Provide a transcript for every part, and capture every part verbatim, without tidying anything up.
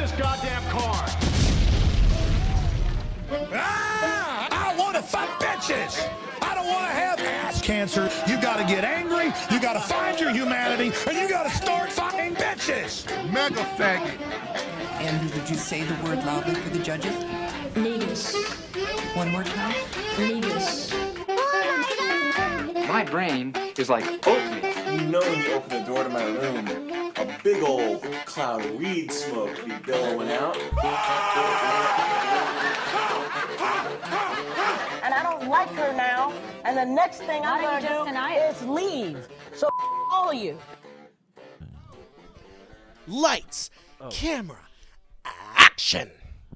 this goddamn car. Ah! I want to fuck bitches. I don't want to have ass cancer. You got to get angry. You got to find your humanity, and you got to start fucking bitches. Mega faggot. Andrew, would you say the word loudly for the judges? Negus. One more time. Negus. My brain is like oatmeal. You know when you open the door to my room, a big old cloud of weed smoke be billowing out. And I don't like her now, and the next thing I'm Why don't you gonna just do deny it? is leave. So all of you. Lights, camera, action.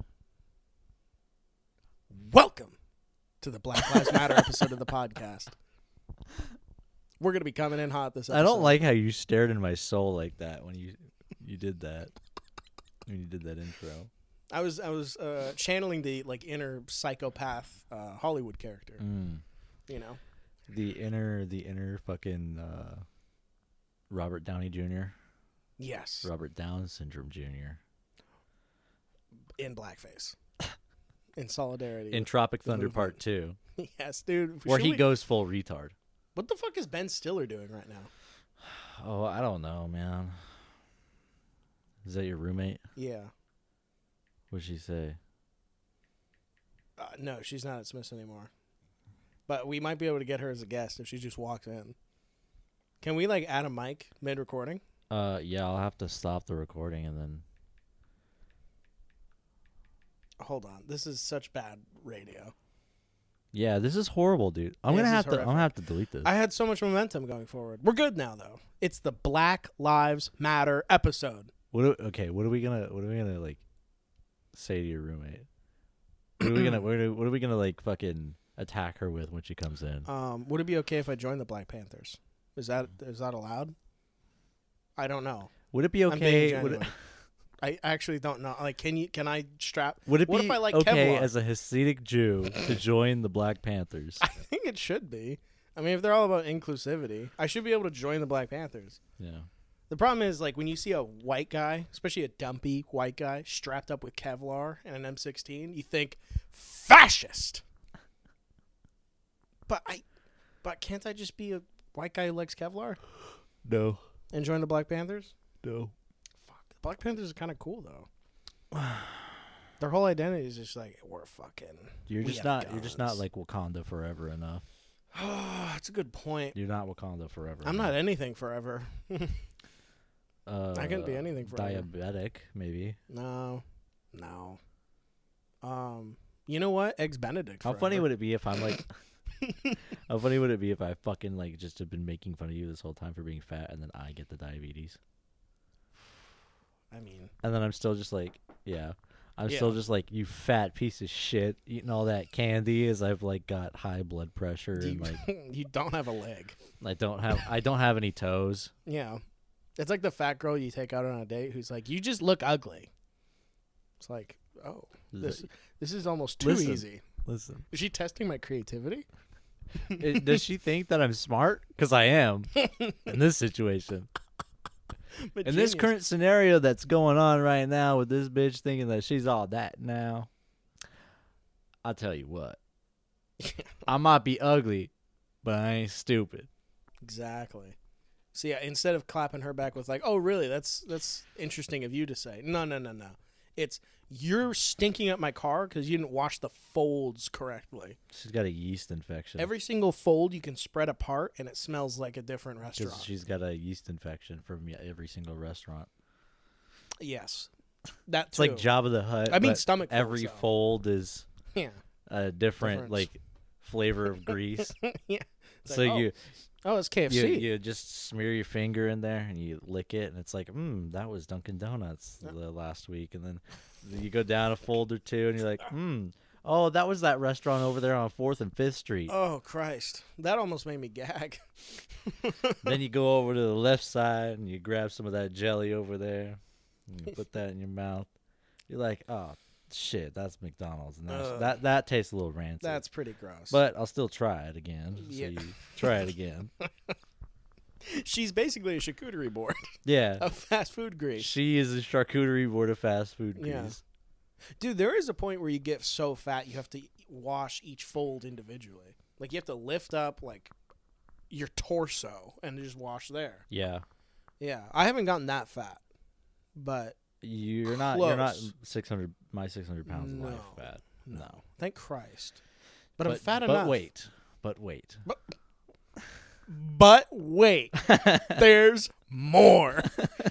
Welcome to the Black Lives Matter episode of the podcast. We're going to be coming in hot this episode. I don't like how you stared in my soul like that when you you did that. When you did that intro. I was I was uh, channeling the like inner psychopath uh, Hollywood character. Mm. You know, the inner the inner fucking uh, Robert Downey Junior Yes. Robert Down Syndrome Junior In blackface. In solidarity. In Tropic Thunder movement. Part two. Yes, dude. Where he we... goes full retard. What the fuck is Ben Stiller doing right now? Oh, I don't know, man. Is that your roommate? Yeah. What'd she say? Uh, no, she's not at Smith's anymore. But we might be able to get her as a guest if she just walks in. Can we, like, add a mic mid-recording? Uh, yeah, I'll have to stop the recording and then... Hold on. This is such bad radio. Yeah, this is horrible, dude. I'm Yeah, gonna this have is to. I'm horrific. gonna have to delete this. I had so much momentum going forward. We're good now, though. It's the Black Lives Matter episode. What? Are, okay. What are we gonna? What are we gonna like? Say to your roommate? What are we gonna? What are, what are we gonna like? Fucking attack her with when she comes in? Um, would it be okay if I joined the Black Panthers? Is that is that allowed? I don't know. Would it be I'm being okay? Would it, I actually don't know. Like, can you? Can I strap? would it what be if I like okay Kevlar? as a Hasidic Jew to join the Black Panthers? I think it should be. I mean, if they're all about inclusivity, I should be able to join the Black Panthers. Yeah. The problem is, like, when you see a white guy, especially a dumpy white guy, strapped up with Kevlar and an M sixteen, you think, fascist! But I, but can't I just be a white guy who likes Kevlar No. and join the Black Panthers? No. Fuck, the Black Panthers are kind of cool, though. Their whole identity is just like, we're fucking... You're we just have not. guns. You're just not like Wakanda forever enough. Oh, that's a good point. You're not Wakanda forever. I'm enough. not anything forever. Uh, I couldn't be anything forever. Diabetic, maybe. No, no. Um, you know what? Eggs Benedict. How forever. funny would it be if I'm like? How funny would it be if I fucking like just have been making fun of you this whole time for being fat, and then I get the diabetes? I mean, and then I'm still just like, yeah, I'm Yeah. still just like, you fat piece of shit, eating all that candy as I've like got high blood pressure you, and like you don't have a leg. I don't have I don't have any toes. Yeah, it's like the fat girl you take out on a date who's like, you just look ugly. It's like, oh, this this is almost too Listen, easy. Listen, Is she testing my creativity? it, does she think that I'm smart? Because I am in this situation. But In this genius. current scenario that's going on right now with this bitch thinking that she's all that now, I'll tell you what. I might be ugly, but I ain't stupid. Exactly. So yeah, instead of clapping her back with like, "Oh, really? That's that's interesting of you to say." No, no, no, no. It's you're stinking up my car because you didn't wash the folds correctly. She's got a yeast infection. Every single fold you can spread apart, and it smells like a different restaurant. Because she's got a yeast infection from yeah, every single restaurant. Yes, that It's too. like Jabba the Hutt. I mean, but stomach folds, every though. fold is Yeah. a different Difference. like flavor of grease. Yeah. It's So like, oh, you oh, it's K F you, C. you just smear your finger in there and you lick it, and it's like, hmm, that was Dunkin' Donuts the last week. And then you go down a fold or two, and you're like, hmm, oh, that was that restaurant over there on Fourth and Fifth Street. Oh Christ, that almost made me gag. Then you go over to the left side and you grab some of that jelly over there, and you put that in your mouth. You're like, oh shit, that's McDonald's, and that's, Uh, that that tastes a little rancid. That's pretty gross. But I'll still try it again. So Yeah. you try it again. She's basically a charcuterie board Yeah. of fast food grease. She is a charcuterie board of fast food grease. Yeah. Dude, there is a point where you get so fat you have to wash each fold individually. Like you have to lift up like your torso and just wash there. Yeah. Yeah, I haven't gotten that fat, but You're not. You're not Close. six hundred. My six hundred pounds of life No. fat. No. thank Christ. But, I'm fat but enough. wait. But wait. But wait, there's more.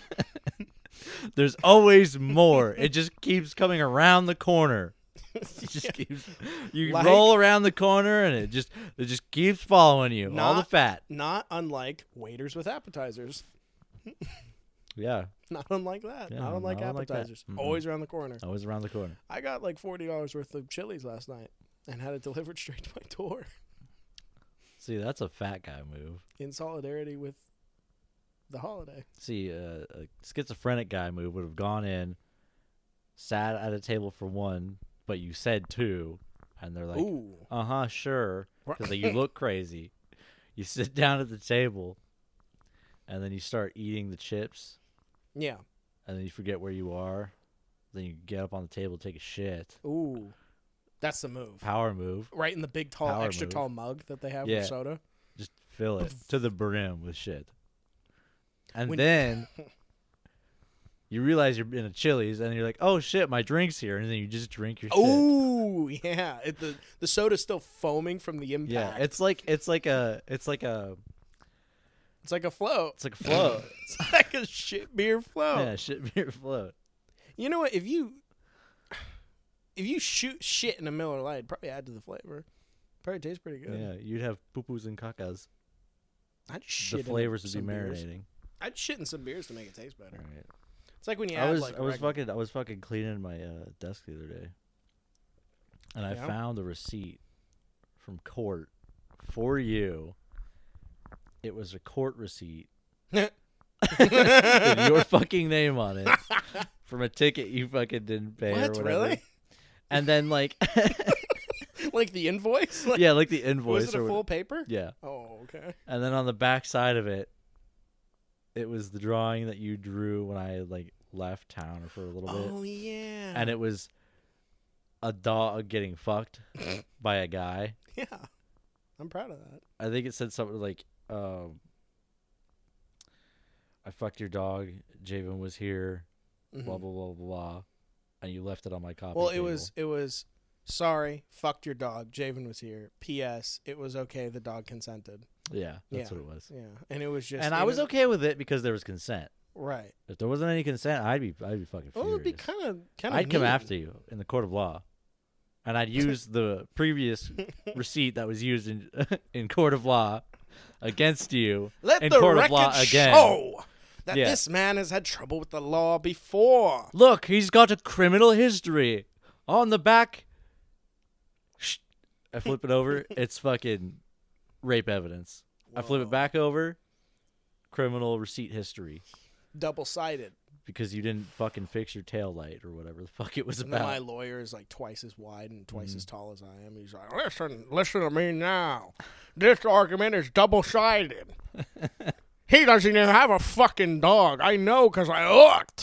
There's always more. It just keeps coming around the corner. It just keeps. You Like- roll around the corner and it just it just keeps following you. All the Not- fat. Not unlike waiters with appetizers. Yeah. Not unlike that. Yeah, not unlike not unlike that. appetizers. Mm-mm. Always around the corner. Always around the corner. I got like forty dollars worth of chilies last night and had it delivered straight to my door See, that's a fat guy move. in solidarity with the holiday. See, uh, a schizophrenic guy move would have gone in, sat at a table for one, but you said two, and they're like, Ooh. uh huh, sure, because you look crazy. You sit down at the table, and then you start eating the chips, Yeah. and then you forget where you are. Then you get up on the table, take a shit. Ooh. That's the move. Power move. Right in the big, tall, Power extra move. tall mug that they have Yeah. with soda. Just fill it to the brim with shit. And When- then you realize you're in a Chili's, and you're like, oh shit, my drink's here. And then you just drink your shit. Ooh, yeah. It, the the soda's still foaming from the impact. Yeah, it's like it's like a it's like a it's like a float. it's like a float. It's like a shit beer float. Yeah, shit beer float. You know what? If you if you shoot shit in a Miller Lite, it'd probably add to the flavor. Probably tastes pretty good. Yeah, you'd have poo-poos and cacas. I'd shit The flavors in would be some beers. marinating. I'd shit in some beers to make it taste better. Right. It's like when you I add was like I was regular- fucking I was fucking cleaning my uh, desk the other day, and I Yeah? found a receipt from court for you. It was a court receipt with your fucking name on it from a ticket you fucking didn't pay or What, whatever. really? And then like like the invoice? Like, yeah, like the invoice was it a or full what- paper? yeah. Oh, okay. And then on the back side of it, it was the drawing that you drew when I like left town for a little bit. Oh yeah. And it was a dog getting fucked by a guy. yeah. I'm proud of that. I think it said something like, um, I fucked your dog, Javen was here, blah, Mhm. blah, blah, blah, blah. And you left it on my copy Well, it table. was it was sorry, fucked your dog. Javen was here. P S. It was okay. The dog consented. Yeah, that's Yeah. what it was. Yeah, and it was just. And I it was okay with it because there was consent. Right. If there wasn't any consent, I'd be I'd be fucking Well, furious. it'd be kind of kind of. I'd come after you in the court of law, and I'd use the previous receipt that was used in in court of law against you Let in the court of record law again. show that Yeah. this man has had trouble with the law before. Look, he's got a criminal history on the back. Shh. I flip it over. It's fucking rape evidence. I flip it back over. Criminal receipt history. Double sided. Because you didn't fucking fix your tail light or whatever the fuck it was And then my about. lawyer is like twice as wide and twice Mm-hmm. as tall as I am. He's like, listen, listen to me now. This argument is double sided. He doesn't even have a fucking dog. I know because I looked.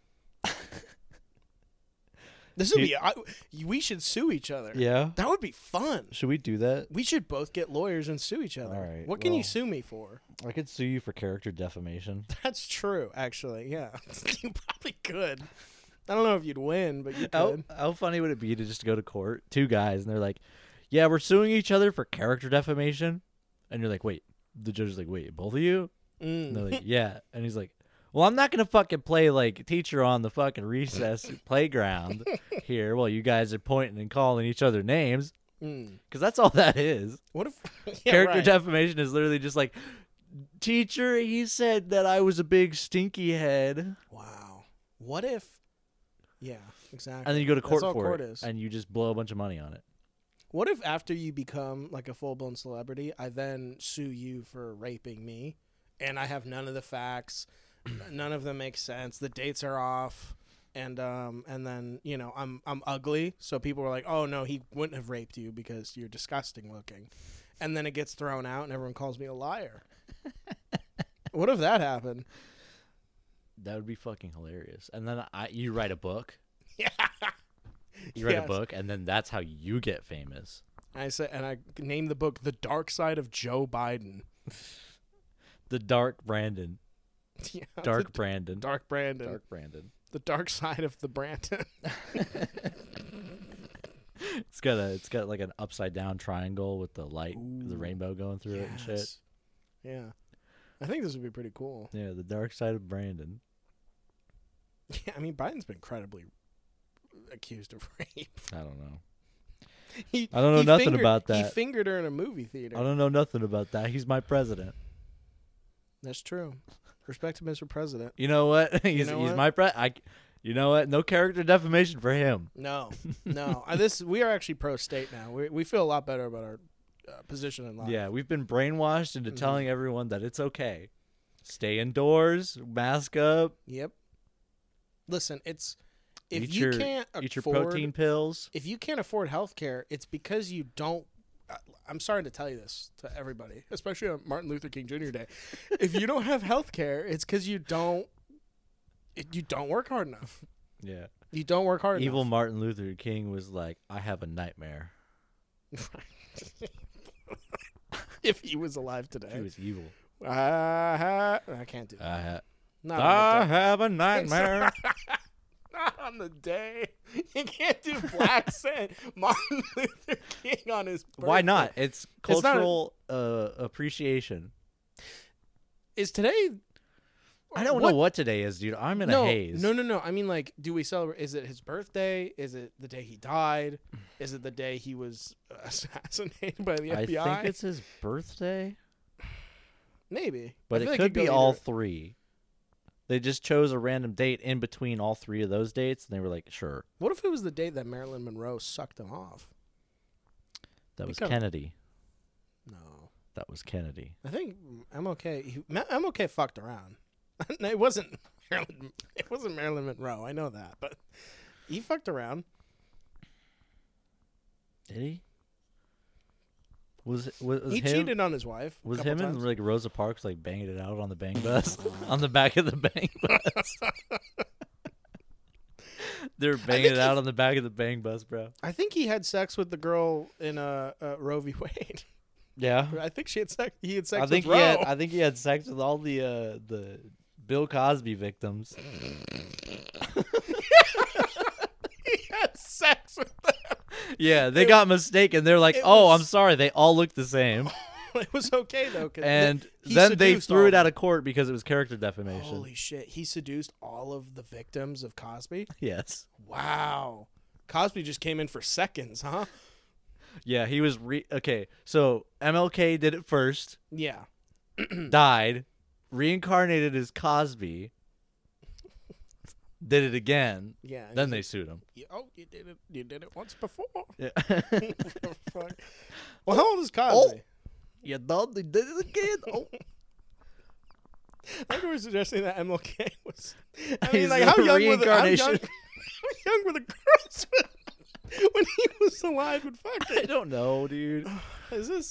This would He- be. I, we should sue each other. Yeah? That would be fun. Should we do that? We should both get lawyers and sue each other. All right, What can you well- sue me for? I could sue you for character defamation. That's true, actually. Yeah. You probably could. I don't know if you'd win, but you How, could. how funny would it be to just go to court, two guys, and they're like, yeah, we're suing each other for character defamation? And you're like, wait. The judge is like, wait, both of you? And they're Mm. like, yeah. And he's like, well, I'm not going to fucking play like teacher on the fucking recess playground here while you guys are pointing and calling each other names. Mm. Because that's all that is. What if yeah, Character right. defamation is literally just like, teacher, he said that I was a big stinky head. Wow. What if? Yeah, exactly. And then you go to court That's all for court it. is. And you just blow a bunch of money on it. What if after you become like a full blown celebrity, I then sue you for raping me, and I have none of the facts, none of them make sense, the dates are off, and um and then you know I'm I'm ugly, so people are like, oh no, he wouldn't have raped you because you're disgusting looking, and then it gets thrown out and everyone calls me a liar. What if that happened? That would be fucking hilarious. And then I, you write a book. Yeah. You write Yes. a book, and then that's how you get famous. I said, and I named the book "The Dark Side of Joe Biden." The Dark Brandon. Yeah, Dark the Brandon. Dark Brandon. Dark Brandon. The dark side of the Brandon. It's got a. It's got like an upside down triangle with the light, the rainbow going through it and shit. Yes. Yeah, I think this would be pretty cool. Yeah, the Dark Side of Brandon. Yeah, I mean Biden's been credibly accused of rape. I don't know. He, I don't know he nothing fingered- about He that. fingered her in a movie theater. I don't know nothing about that. He's my president. That's true. Respect to Mister President. You know what? he's know he's what? my pre. I. You know what? No character defamation for him. No, no. uh, this we are actually pro state now. We we feel a lot better about our uh, position in life. Yeah, we've been brainwashed into Mm-hmm. telling everyone that it's okay. Stay indoors, mask up, Yep. Listen, it's if eat you your can't eat your afford, protein pills. if you can't afford health care, it's because you don't. I- I'm sorry to tell you this to everybody, especially on Martin Luther King Junior Day. If you don't have health care, it's because you don't. It, you don't work hard enough. Yeah. You don't work hard Evil enough. Martin Luther King was like, "I have a nightmare." If he was alive today, He was evil. uh, I can't do that. I, ha- Not I on the day. have a nightmare. Not on the day. You can't do black Saint Martin Luther King on his birthday. Why not? It's It's not a- cultural uh, appreciation. Is today? I don't know what today is, dude. I'm in no, a haze. No, no, no. I mean, like, do we celebrate? Is it his birthday? Is it the day he died? Is it the day he was assassinated by the I F B I? think it's his birthday, Maybe, but I it feel like could go be all either- three. They just chose a random date in between all three of those dates, and they were like, "Sure." What if it was the date that Marilyn Monroe sucked him off? That was Become- Kennedy. No, That was Kennedy. I think M L K. He, Ma- M L K fucked around. No, it wasn't Marilyn. It wasn't Marilyn Monroe. I know that, but he fucked around. Did he? Was was, was He him? cheated on his wife. a Was couple him times. and like Rosa Parks like banging it out on the bang bus on the back of the bang bus? They're banging think it he- out on the back of the bang bus, bro. I think he had sex with the girl in uh, uh, Roe v. Wade. Yeah, I think she had sex. He had sex I think with he Roe. had. I think he had sex with all the uh, the Bill Cosby victims. he had sex with them. Yeah, they got mistaken. They're like, it "Oh, was- I'm sorry. They all look the same." It was okay though, 'cause And he then they seduced threw all it out of of court because it was character defamation. Holy shit! He seduced all of the victims of Cosby. Yes. Wow, Cosby just came in for seconds, huh? Yeah, he was re- okay. So M L K did it first, Yeah. died, reincarnated as Cosby, did it again. Yeah. and Then he's they sued him. like, oh, you did it. You did it once before. Yeah. Fuck. Well, how old is Cosby? You done? They did it again. Oh. I think we were suggesting that M L K was. I He's mean, like, a how young were the how young, reincarnation. how young were the girls when, when he was alive and I fucking? don't know, dude. Is this?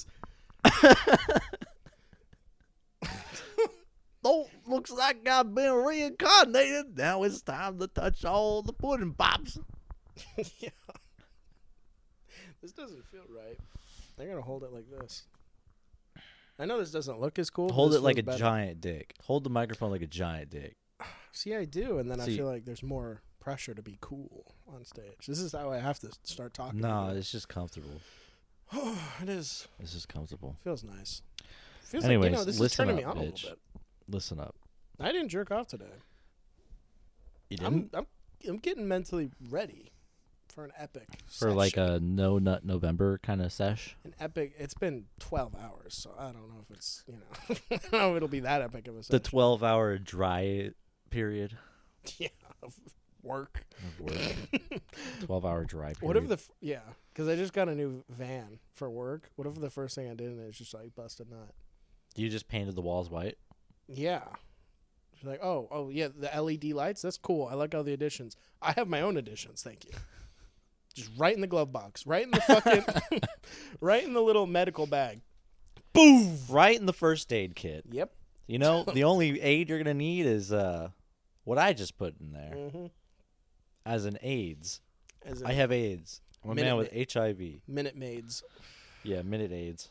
Oh, looks like I've been reincarnated. Now it's time to touch all the pudding pops. Yeah. This doesn't feel right. They're gonna hold it like this. I know this doesn't look as cool. but Hold this it like a feels better. giant dick. Hold the microphone like a giant dick. See, I do, and then I See- feel like there's more pressure to be cool on stage. This is how I have to start talking. No, again. it's just comfortable. it is. It's just comfortable. Feels nice. Feels Anyways, like, you know, this is listen turning me up, on a bitch. little bit. Listen up. I didn't jerk off today. You I'm, didn't? I'm I'm getting mentally ready for an epic. For like session. a no nut November kind of sesh. an epic. It's been twelve hours, so I don't know if it's you know I don't know if it'll be that epic of a The session. twelve hour dry period yeah of work. of work. twelve hour dry period. What if the f- yeah? Because I just got a new van for work. What if the first thing I did is just like bust a nut? You just painted the walls white? Yeah. She's like, oh, oh yeah, the L E D lights. That's cool. I like all the additions. I have my own additions. Thank you. Just right in the glove box. Right in the fucking. right in the little medical bag. Boom! Right in the first aid kit. Yep. You know, the only aid you're gonna need is uh, what I just put in there Mm-hmm. as an AIDS. As I have AIDS. I'm a Minute man with Ma- H I V. Minute Maids. Yeah, minute AIDS.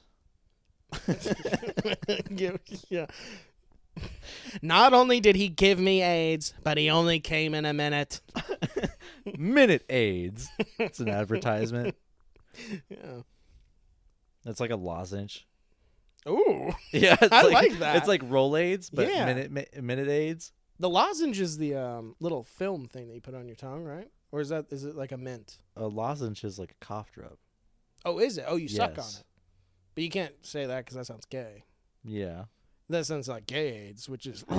Give- yeah. Not only did he give me AIDS, but he only came in a minute. Minute AIDS. It's an advertisement. Yeah. It's like a lozenge. Ooh. Yeah, it's I like that. It's like Rolaids, but Yeah. minute mi- minute AIDS. The lozenge is the um, little film thing that you put on your tongue, right? Or is that is it like a mint? A lozenge is like a cough drop. Oh, is it? Oh, you suck on Yes. it. But you can't say that because that sounds gay. Yeah. That sounds like gay AIDS, which is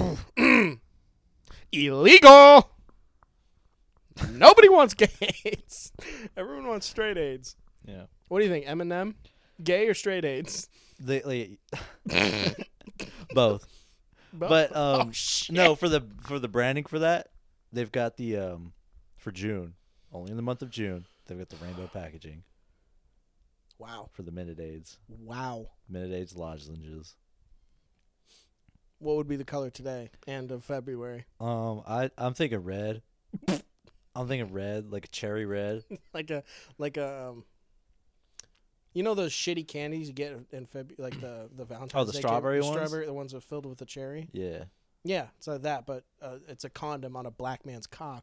illegal. Nobody wants gay AIDS. Everyone wants straight AIDS. Yeah. What do you think, Eminem? Gay or straight AIDS? They, like, both. Both? But um, oh, shit. no, for the for the branding for that, they've got the um for June, only in the month of June, they've got the rainbow packaging Wow. for the minute AIDS. Wow. Minute AIDS lozenges. What would be the color today and of February? Um, I I'm thinking red. I'm thinking red, like a cherry red. like a like a um, you know those shitty candies you get in February, like the the Valentine's Oh, the Day strawberry candy, ones? strawberry, the ones that are filled with the cherry. Yeah. Yeah, it's like that, but uh, it's a condom on a black man's cock.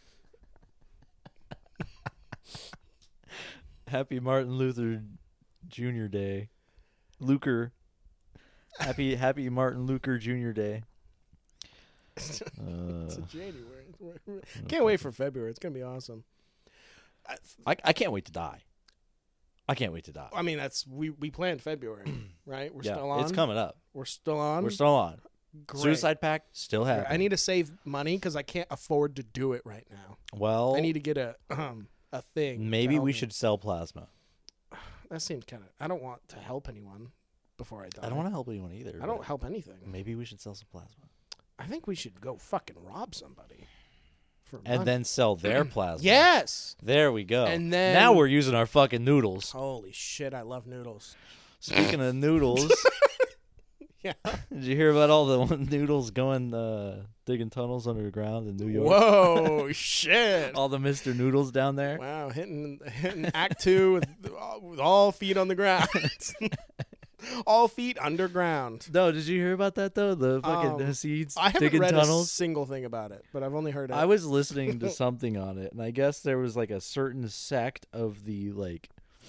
Happy Martin Luther Junior Day, Luker. Happy Happy Martin Luther Junior Day. It's Uh, in January. Can't wait for February. It's gonna be awesome. I, I I can't wait to die. I can't wait to die. I mean, that's we we planned February, right? We're yeah, still on. it's coming up. We're still on. We're still on. Great. Suicide Pact still Yeah, happening. I need to save money because I can't afford to do it right now. Well, I need to get a um a thing. to maybe help we me. should sell plasma. That seems kind of. I don't want to help anyone before I die. I don't want to help anyone either. I don't but help anything. Maybe we should sell some plasma I think we should go fucking rob somebody. For and money. then sell their plasma. Yes. There we go. And then- now we're using our fucking noodles. Holy shit! I love noodles. Speaking of noodles, Yeah. did you hear about all the noodles going uh, digging tunnels underground in New York? Whoa! Shit. All the Mister Noodles down there. Wow, hitting hitting Act Two with, with all feet on the ground, all feet underground. No, did you hear about that though? The fucking Um, Hasids I haven't digging read a tunnels. single thing about it, but I've only heard it. I was listening to something on it, and I guess there was like a certain sect of the like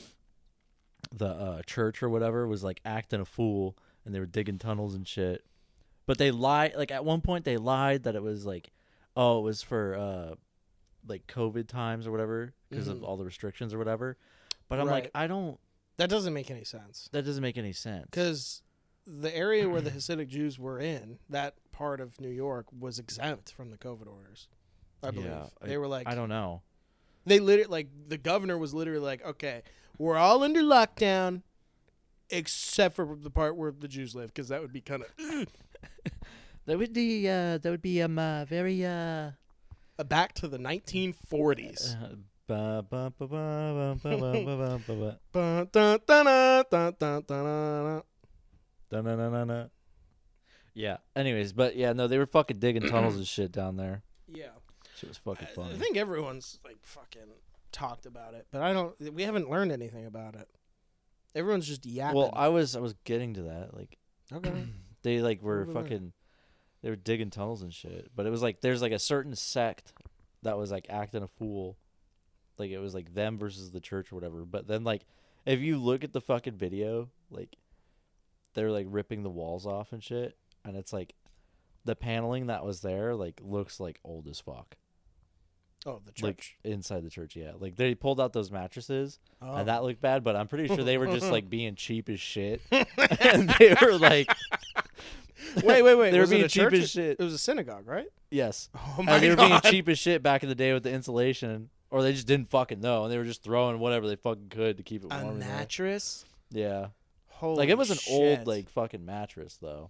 the uh, church or whatever was like acting a fool, and they were digging tunnels and shit. But they lied. Like at one point, they lied that it was like, oh, it was for uh, like COVID times or whatever because of Mhm. all the restrictions or whatever. But I'm like, Right. I don't. that doesn't make any sense That doesn't make any sense. because the area where the Hasidic Jews were in, that part of New York, was exempt from the COVID orders. I believe Yeah, they I- were like I don't know. they literally like the governor was literally like, okay, we're all under lockdown, except for the part where the Jews live, because that would be kind of That would be uh, that would be um uh, very uh. back to the nineteen forties. uh, ba- ba- ba- ba- ba- ba- ba- ba- ba- ba. Dun, dun, dun, dun, dun, dun, dun. Da-na-na-na-na. Yeah. Anyways, but yeah, no, they were fucking digging tunnels and shit down there. Yeah, Shit was fucking I, funny. I think everyone's like fucking talked about it, but I don't. We haven't learned anything about it. Everyone's just yapping. Well, I was I was getting to that. Like okay. they like were Over there. fucking they were digging tunnels and shit. But it was like there's like a certain sect that was like acting a fool. Like it was like them versus the church or whatever. But then like if you look at the fucking video, like they're like ripping the walls off and shit, and it's like the paneling that was there like looks like old as fuck. Oh, the Like church. inside the church, yeah. Like they pulled out those mattresses, Oh. and that looked bad. But I'm pretty sure they were just like being cheap as shit, and they were like, wait, wait, wait. they were was it being a cheap church? as shit. It was a synagogue, right? Yes, Oh my and they were god. being cheap as shit back in the day with the insulation, or they just didn't fucking know, and they were just throwing whatever they fucking could to keep it A warm. in there. mattress. Yeah, Holy like it was an old shit. like fucking mattress though.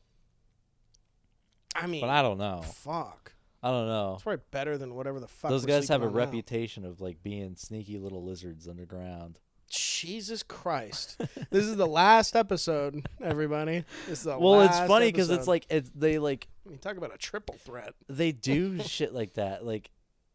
I mean, But I don't know. fuck. I don't know. It's probably better than whatever the fuck. Those we're guys have a sleeping on now. reputation of like being sneaky little lizards underground. Jesus Christ. This is the last episode, everybody. This is the Well, it's last funny because it's episode. like it's they like I mean, talk about a triple threat. they do shit like that. Like,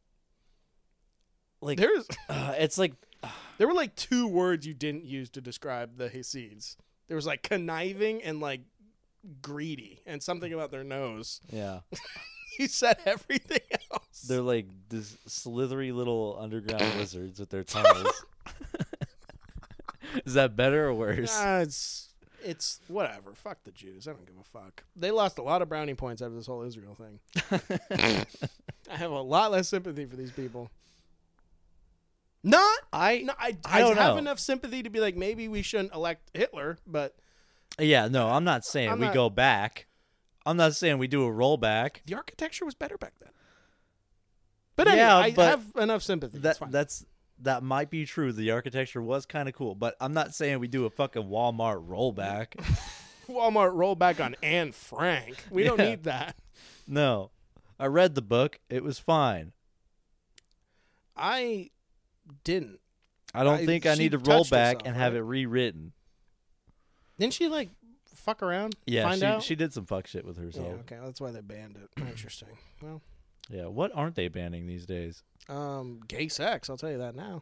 like There's uh, it's like there were like two words you didn't use to describe the Hasids. There was like conniving and like greedy and something about their nose. yeah, You said everything else. they're like this slithery little underground lizards with their tongues. Is that better or worse? Nah, it's it's whatever. Fuck the Jews. I don't give a fuck. They lost a lot of brownie points out of this whole Israel thing. I have a lot less sympathy for these people. Not I no, I, I I don't have know. enough sympathy to be like maybe we shouldn't elect Hitler, but Yeah, no, I'm not saying I'm we not- go back. I'm not saying we do a rollback. the architecture was better back then. But Yeah, anyway, I but have enough sympathy. That That's fine. that's that might be true. The architecture was kind of cool, but I'm not saying we do a fucking Walmart rollback. Walmart rollback on Anne Frank. We don't Yeah. need that. No, I read the book. It was fine. I didn't. I don't I- think I she need to roll touched back herself, and have right? it rewritten. Didn't she like fuck around? Yeah, Find she out? she did some fuck shit with Yeah, herself. okay, that's why they banned it. Interesting. Well, Yeah, what aren't they banning these days? um, gay sex. I'll tell you that now.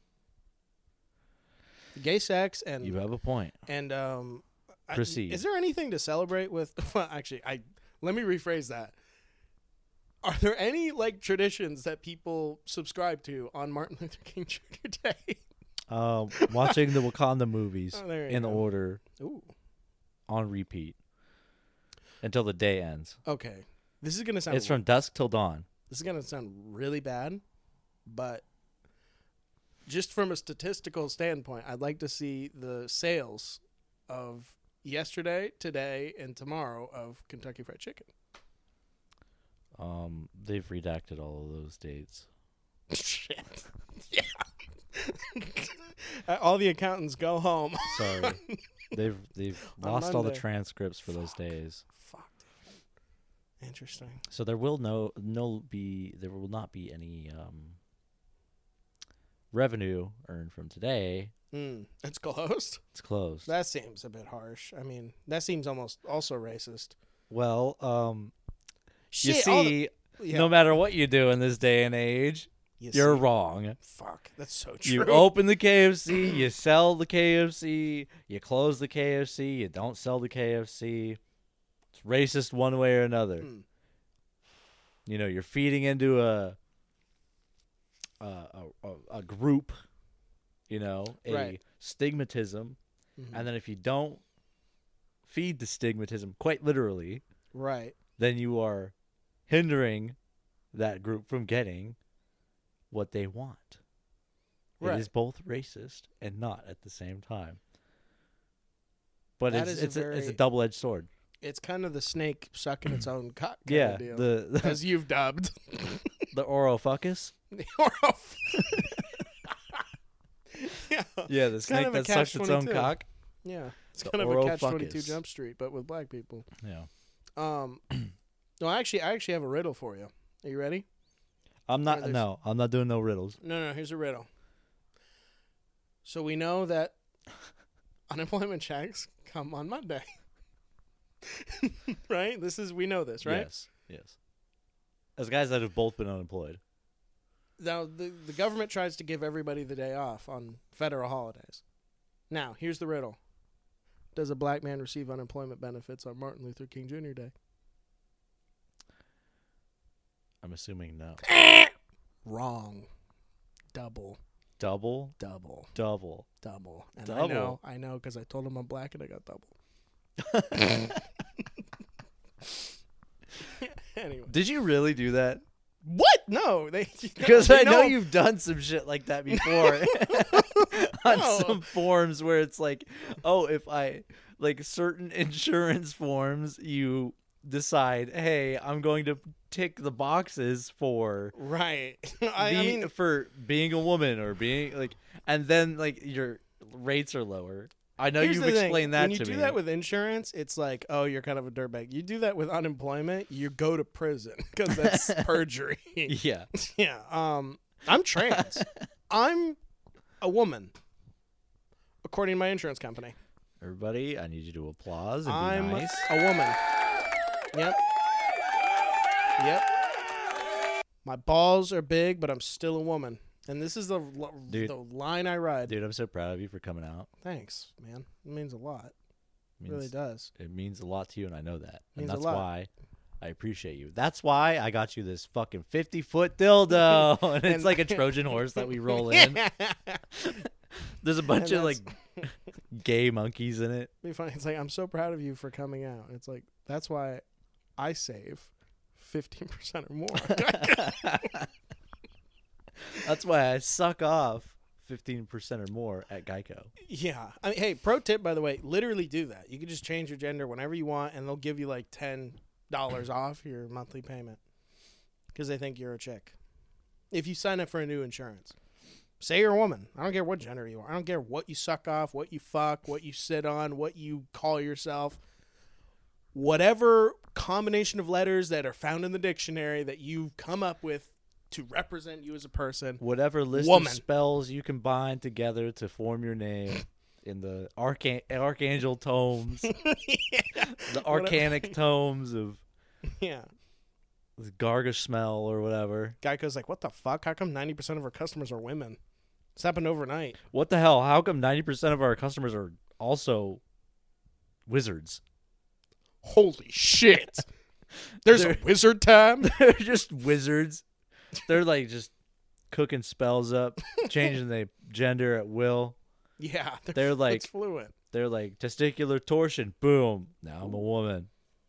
Gay sex and You have a point. and um, I- Proceed. is there anything to celebrate with? Well, actually, I let me rephrase that. Are there any like traditions that people subscribe to on Martin Luther King Junior Day? Um, watching the Wakanda movies Oh, there you in go. order Ooh. on repeat until the day ends. Okay. This is gonna sound. It's from dusk till dawn. This is gonna sound really bad, but just from a statistical standpoint, I'd like to see the sales of yesterday, today, and tomorrow of Kentucky Fried Chicken. Um, they've redacted all of those dates. Shit. Yeah. Uh, all the accountants go home. Sorry, they've they've On lost all the Monday. transcripts for those days. Fuck, dude. Interesting. So there will no no be there will not be any um revenue earned from today. Mm, it's closed. It's closed. That seems a bit harsh. I mean, that seems almost also racist. well, um, you Shit, all see, the- yeah. no matter what you do in this day and age, You you're see. wrong. Fuck, that's so true. You open the K F C, you sell the K F C, you close the K F C, you don't sell the K F C. It's racist one way or another. Hmm. You know, you're feeding into a a, a, a- a group, you know, a Right. stigmatism. Mhm. And then if you don't feed the stigmatism, quite literally, Right. then you are hindering that group from getting what they want. Right. It is both racist and not at the same time. But That it's is a it's a, it's a very- double-edged sword. It's kind of the snake sucking its own cock. Kind Yeah, of deal, the the, as you've dubbed. the orophuckus. The Oro- yeah, Yeah, the kind snake of a that sucks its own catch twenty-two. cock. yeah. It's The kind of a catch twenty-two Orofuckus. Jump Street, but with black people. Yeah. Um, no, actually, I actually have a riddle for you. Are you ready? I'm not there's- no, I'm not doing no riddles. No, no. Here's a riddle. So we know that unemployment checks come on Monday, right? This is we know this, right? Yes. Yes. As guys that have both been unemployed. Now, the, the government tries to give everybody the day off on federal holidays. Now, here's the riddle. Does a black man receive unemployment benefits on Martin Luther King Junior Day? I'm assuming no. Wrong. Double, Double, double, double. double. And I Double. know, I know, because I told him I'm black and I got double. Anyway. Did you really do that? What? No, they Because they I know you've done some shit like that before on No. some forms where it's like, oh, if I like certain insurance forms, you decide, hey, I'm going to tick the boxes for right. I, I be- mean, for being a woman or being like, and then like your rates are lower. I know here's you've the thing. explained that when you to do me. that with insurance, it's like, oh, you're kind of a dirtbag. You do that with unemployment, you go to prison because that's perjury. yeah, Yeah. Um, I'm trans. I'm a woman. according to my insurance company. Everybody, I need you to applause and I'm be nice. a woman. Yep. Yep. My balls are big, but I'm still a woman. And this is the l- Dude. the line I ride. Dude, I'm so proud of you for coming out. Thanks, man. It means a lot. It It means, really does. It means a lot to you, and I know that. And Means a that's lot. why I appreciate you. That's why I got you this fucking fifty-foot dildo. and it's And- like a Trojan horse that we roll in. There's a bunch And of, like, that's- gay monkeys in it. Be funny. It's like, I'm so proud of you for coming out. It's like, that's why I save fifteen percent or more. That's why I suck off fifteen percent or more at Geico. Yeah. I mean, hey, pro tip, by the way, literally do that. You can just change your gender whenever you want, and they'll give you like ten dollars off your monthly payment because they think you're a chick. If you sign up for a new insurance, say you're a woman. I don't care what gender you are. I don't care what you suck off, what you fuck, what you sit on, what you call yourself. Whatever combination of letters that are found in the dictionary that you come up with to represent you as a person. Whatever list Woman. of spells you combine together to form your name in the arcan- archangel tomes, the arcanic tomes of Yeah. the Gargash smell or whatever. Geico's like, what the fuck? How come ninety percent of our customers are women? It's happened overnight. What the hell? How come ninety percent of our customers are also wizards? Holy shit. There's They're- a wizard time? They're just wizards. They're like just cooking spells up, changing the gender at will. Yeah. They're like- it's fluent. They're like testicular torsion. Boom. Now I'm a woman.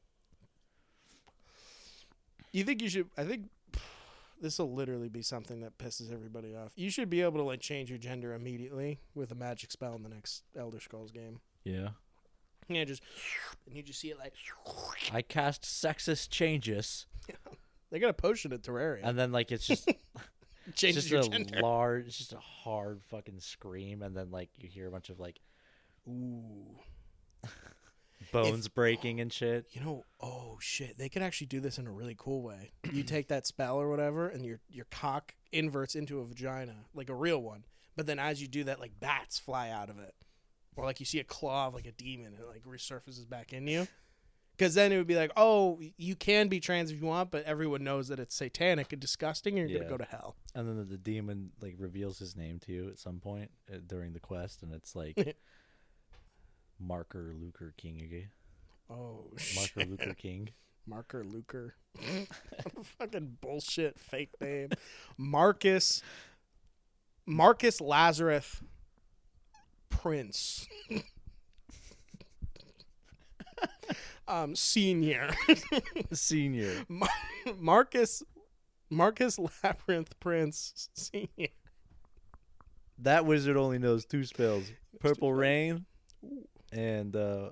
You think you should, I think this will literally be something that pisses everybody off. You should be able to like change your gender immediately with a magic spell in the next Elder Scrolls game. Yeah. Yeah, just, and you just see it like, I cast sexist changes, they got a potion at Terraria. and then like it's just Changes just your a gender. large, it's just a hard fucking scream, and then like you hear a bunch of like Ooh. bones breaking and shit. You know, oh shit, they could actually do this in a really cool way. You take that spell or whatever, and your your cock inverts into a vagina, like a real one. But then as you do that, like bats fly out of it, or like you see a claw of like a demon, and it like resurfaces back in you. Because then it would be like, oh, you can be trans if you want, but everyone knows that it's satanic and disgusting, and you're Yeah. gonna go to hell. And then the, the demon like reveals his name to you at some point uh, during the quest, and it's like Marker Luker King again. Oh Marker shit, Luker King. Marker Luker, fucking bullshit fake name, Marcus, Marcus Lazarus Prince. Um, senior, Senior. Mar- Marcus, Marcus Labyrinth Prince, senior. That wizard only knows two spells: Purple Rain and uh,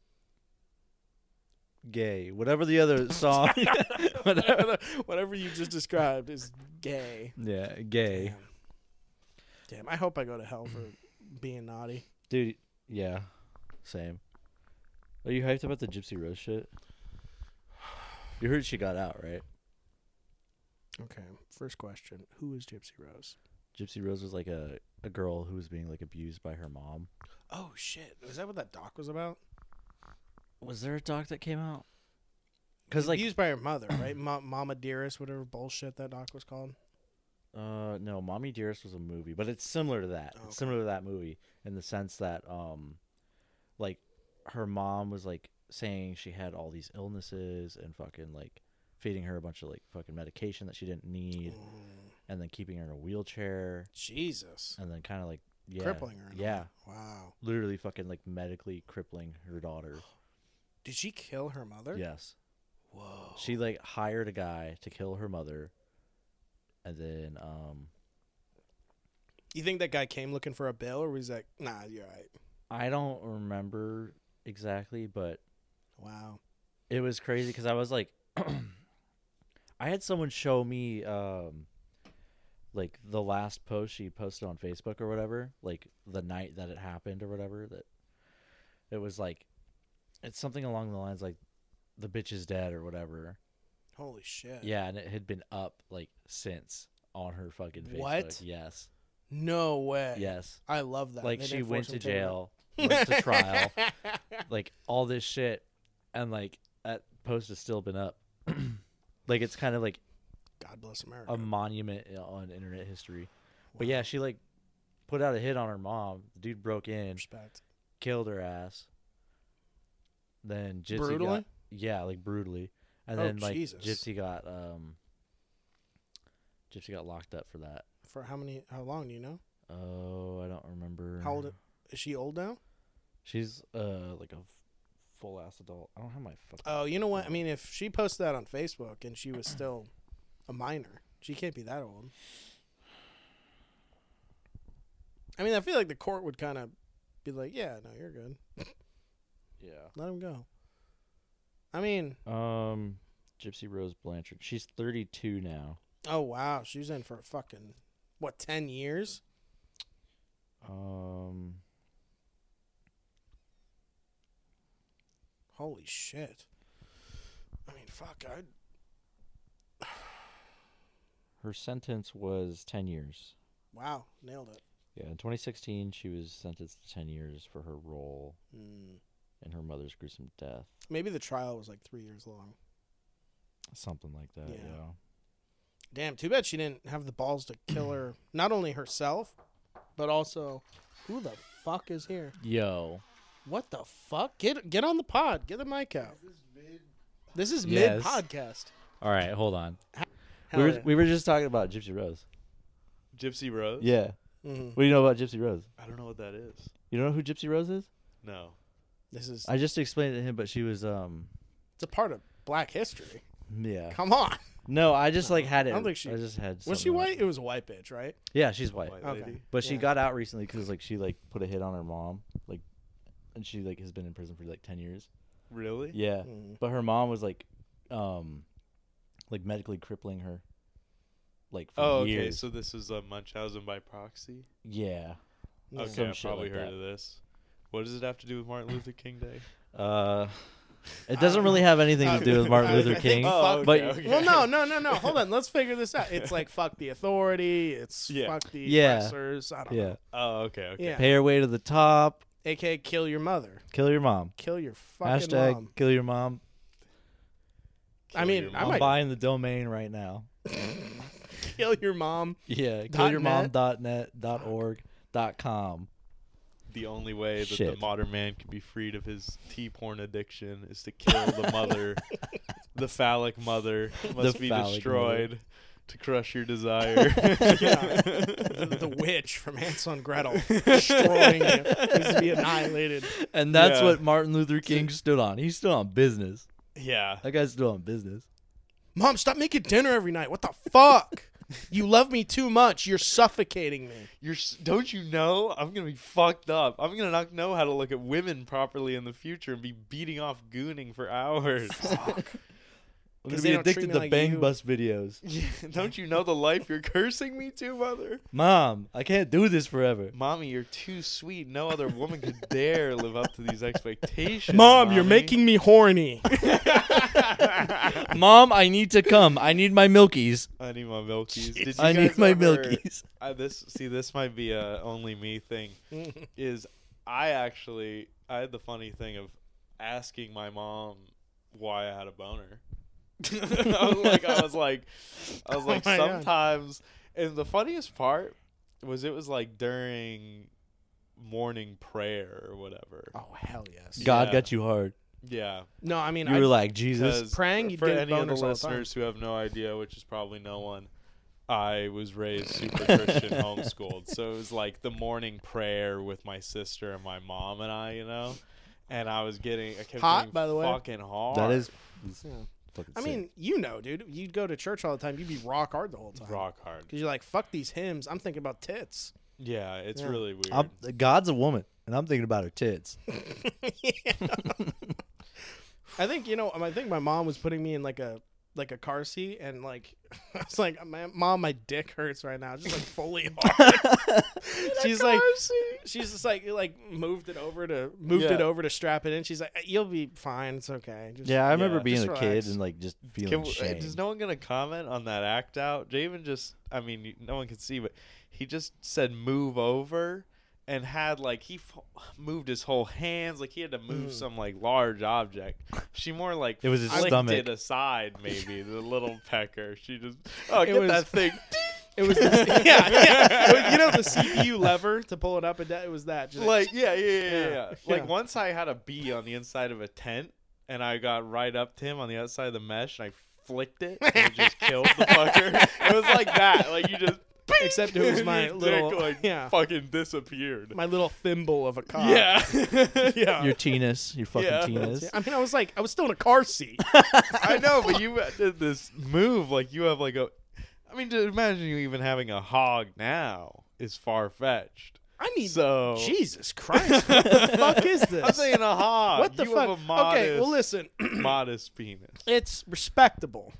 Gay. Whatever the other song. whatever, whatever you just described is gay. Yeah, Gay. Damn. Damn, I hope I go to hell for being naughty. Dude, yeah, same. Are you hyped about the Gypsy Rose shit? You heard she got out, right? Okay, first question: who is Gypsy Rose? Gypsy Rose was like a, a girl who was being like abused by her mom. Oh shit! Was that what that doc was about? Was there a doc that came out? Because like, Abused by her mother, right? Ma- Mama Dearest, whatever bullshit that doc was called. uh, no, Mommy Dearest was a movie, but it's similar to that. Okay. It's similar to that movie in the sense that, um, like, her mom was like saying she had all these illnesses and fucking like feeding her a bunch of like fucking medication that she didn't need, Mm, and then keeping her in a wheelchair, Jesus, and then kind of like yeah, crippling her. and all yeah, that. Wow. literally fucking like medically crippling her daughter. Did she kill her mother? Yes. Whoa. She like hired a guy to kill her mother, and then um You think that guy came looking for a bill, or was he like, nah, you're right? I don't remember exactly, but Wow. it was crazy because I was like, I had someone show me um like the last post she posted on Facebook or whatever, like the night that it happened or whatever. That it was like, it's something along the lines like, the bitch is dead or whatever. Holy shit. Yeah, and it had been up like since on her fucking Facebook. What? Yes. No way. Yes. I love that. Like They she didn't went force to him it. jail, went to trial, like all this shit, and like that post has still been up. Like it's kind of like God bless America. a monument on internet history. But yeah, she like put out a hit on her mom. The dude broke in, Respect. killed her ass. Then Gypsy Brutally? got yeah, like brutally, and Oh, then like Jesus. Gypsy got um. Gypsy got locked up for that. For how many? How long? Do you know? Oh, I don't remember. How old is she? Old now? She's uh like a f- full ass adult. I don't have my fucking. Oh, you know what? I mean, if she posted that on Facebook and she was still a minor, she can't be that old. I mean, I feel like the court would kind of be like, "Yeah, no, you're good. Yeah. Let him go." I mean, Um, Gypsy Rose Blanchard. She's thirty-two now. oh wow, she's in for a fucking what, ten years? Um, Holy shit! I mean, fuck, I'd. her sentence was ten years. Wow, nailed it. Yeah, in twenty sixteen, she was sentenced to ten years for her role Mm. in her mother's gruesome death. Maybe the trial was like three years long. Something like that, Yeah. yeah. Damn, too bad she didn't have the balls to kill her. Not only herself, but also, who the fuck is here? Yo. What the fuck? Get get on the pod. Get the mic out. This is Yes. mid podcast. All right, hold on. Hell We were, yeah. we were just talking about Gypsy Rose. Gypsy Rose? Yeah. Mhm. What do you know about Gypsy Rose? I don't know what that is. You don't know who Gypsy Rose is? No. This is I just explained it to him, but she was um it's a part of Black history. yeah. Come on. No, I just like had it. I don't think she- I just had. Was she something white? else. It was a white bitch, right? Yeah, she's white. White Okay. lady. But she Yeah. got out recently because like she like put a hit on her mom, like, and she like has been in prison for like ten years. Really? Yeah, Mhm. but her mom was like, um, like medically crippling her, like for Oh, okay. years. So this is a Munchausen by proxy? yeah. Yeah. Okay, Some I've shit probably like heard that. of this. What does it have to do with Martin Luther King Day? Uh, it doesn't really have anything to do with Martin I- Luther I think King. Oh, fuck- but okay, okay. Well, no, no, no, no. Hold on. Let's figure this out. It's like fuck the authority. It's Yeah. fuck the Yeah. oppressors. I don't yeah, know. Oh, okay, okay. Yeah. pay her way to the top. A K A kill your mother. Kill your mom. Kill your fucking Hashtag mom. kill your mom. I mean, your I I'm might buying the domain right now. kill your mom. Yeah, Dot kill your mom net? dot net dot org dot com. The only way that the Shit. modern man can be freed of his tea-porn addiction is to kill the mother. The phallic mother must The be phallic destroyed to crush your desire. Yeah. the, the witch from Hansel and Gretel destroying you needs to be annihilated. And that's Yeah. what Martin Luther King stood on. He stood on business. Yeah. That guy stood on business. Mom, stop making dinner every night. What the fuck? You love me too much. You're suffocating me. You're s- don't you know I'm gonna be fucked up. I'm gonna not know how to look at women properly in the future and be beating off gooning for hours. I'm 'Cause gonna they be don't treat addicted me to like Bang you. Bus videos. Yeah, don't you know the life you're cursing me to, mother? Mom, I can't do this forever. Mommy, you're too sweet. No other woman could dare live up to these expectations. Mom, you're Mommy. making me horny. Mom, I need to come. I need my milkies. I need my milkies. Did you I need guys my ever- milkies. I, this see, this might be a only me thing. Is I actually I had the funny thing of asking my mom why I had a boner. I was like, I was like, I was Oh like, my God. sometimes, and the funniest part was it was like during morning prayer or whatever. Oh, hell yes. God Yeah. got you hard. Yeah, No, I mean, You I, were like, Jesus. 'cause praying, you'd for get any of the boners all the time. listeners who have no idea, which is probably no one. I was raised super Christian, homeschooled, so it was like the morning prayer with my sister and my mom and I, you know. And I was getting, I kept Hot, getting by the way. fucking hard. that is, is Yeah. fucking I sick. mean, you know, dude. You'd go to church all the time. You'd be rock hard the whole time. rock hard. Because you're like, fuck these hymns. I'm thinking about tits. Yeah, it's Yeah. really weird. I'm, God's a woman, and I'm thinking about her tits. I think, you know, I think my mom was putting me in like a like a car seat, and like I was like, Mom, my dick hurts right now, just like fully hard. She's like, she's just like like moved it over to moved Yeah. it over to strap it in. She's like, you'll be fine, it's okay. Just, Yeah, I remember Yeah. being Just a relax. kid and like just feeling Can, w- shame. is no one gonna comment on that act out? Javen just, I mean, you- no one can see, but he just said move over, and had like he f- moved his whole hands, like he had to move Mm. some like large object. She more like It was his flicked stomach. it aside, maybe the little pecker. She just, oh, It get was- that thing. It was, the, yeah, yeah. It was, you know, the C P U lever to pull it up and down. It was that. Just Like yeah, yeah, yeah, yeah, Yeah, yeah. yeah. Like once I had a bee on the inside of a tent, and I got right up to him on the outside of the mesh, and I flicked it, and it just killed the fucker. It was like that. Like you just. Except it was my Your little, dick, like, yeah, fucking disappeared. my little thimble of a cock. Yeah, yeah. Your Tinas, your fucking Yeah. Tinas. I mean, I was like, I was still in a car seat. I know, but you did this move like you have like a. I mean, just imagine you even having a hog now is far fetched. I mean, So Jesus Christ, what the fuck is this? I'm saying a hog. What the you fuck? Have a modest, Okay, well, listen, modest penis. it's respectable.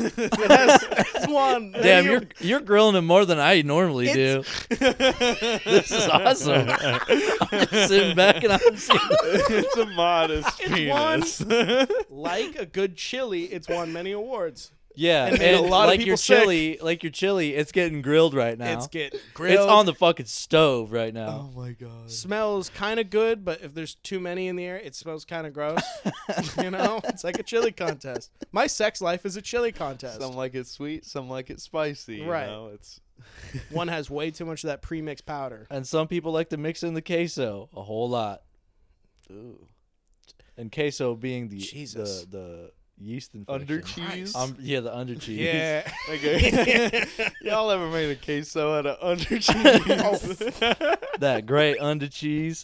It has, it's one. Damn, maybe- you're you're grilling him more than I normally do. It's- This is awesome. I'm just sitting back and I'm seeing. It's a modest It's penis. like a good chili. It's won many awards. Yeah, And and, made a lot of like your people sick. chili, like your chili, it's getting grilled right now. It's getting grilled. It's on the fucking stove right now. Oh my god. Smells kind of good, but if there's too many in the air, it smells kind of gross. You know, it's like a chili contest. My sex life is a chili contest. Some like it sweet, some like it spicy. You Right. know? It's One has way too much of that pre-mixed powder. And some people like to mix in the queso a whole lot. Ooh. And queso being the Jesus. the the yeast infection. Under cheese. Um, yeah, the under cheese. Yeah. Okay. Y'all ever made a queso out of under cheese? That great under cheese.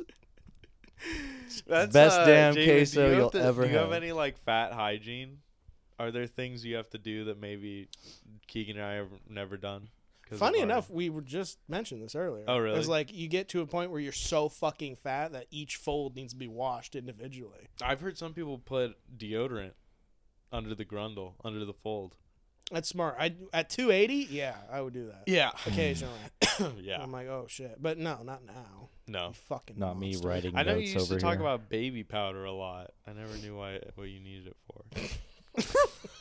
That's Best uh, damn Javen, do you queso have you'll to- ever Do you have have. any like fat hygiene? Are there things you have to do that maybe Keegan and I have never done? 'Cause Funny of our- enough, we were just mentioned this earlier. Oh, really? It's like you get to a point where you're so fucking fat that each fold needs to be washed individually. I've heard some people put deodorant under the grundle, under the fold. That's smart. I at two eighty, yeah, I would do that. Yeah. Occasionally. Yeah. I'm like, oh shit, but no, not now. No. You fucking Not me monster. writing I know you notes used to over talk here. about baby powder a lot. I never knew why what you needed it for.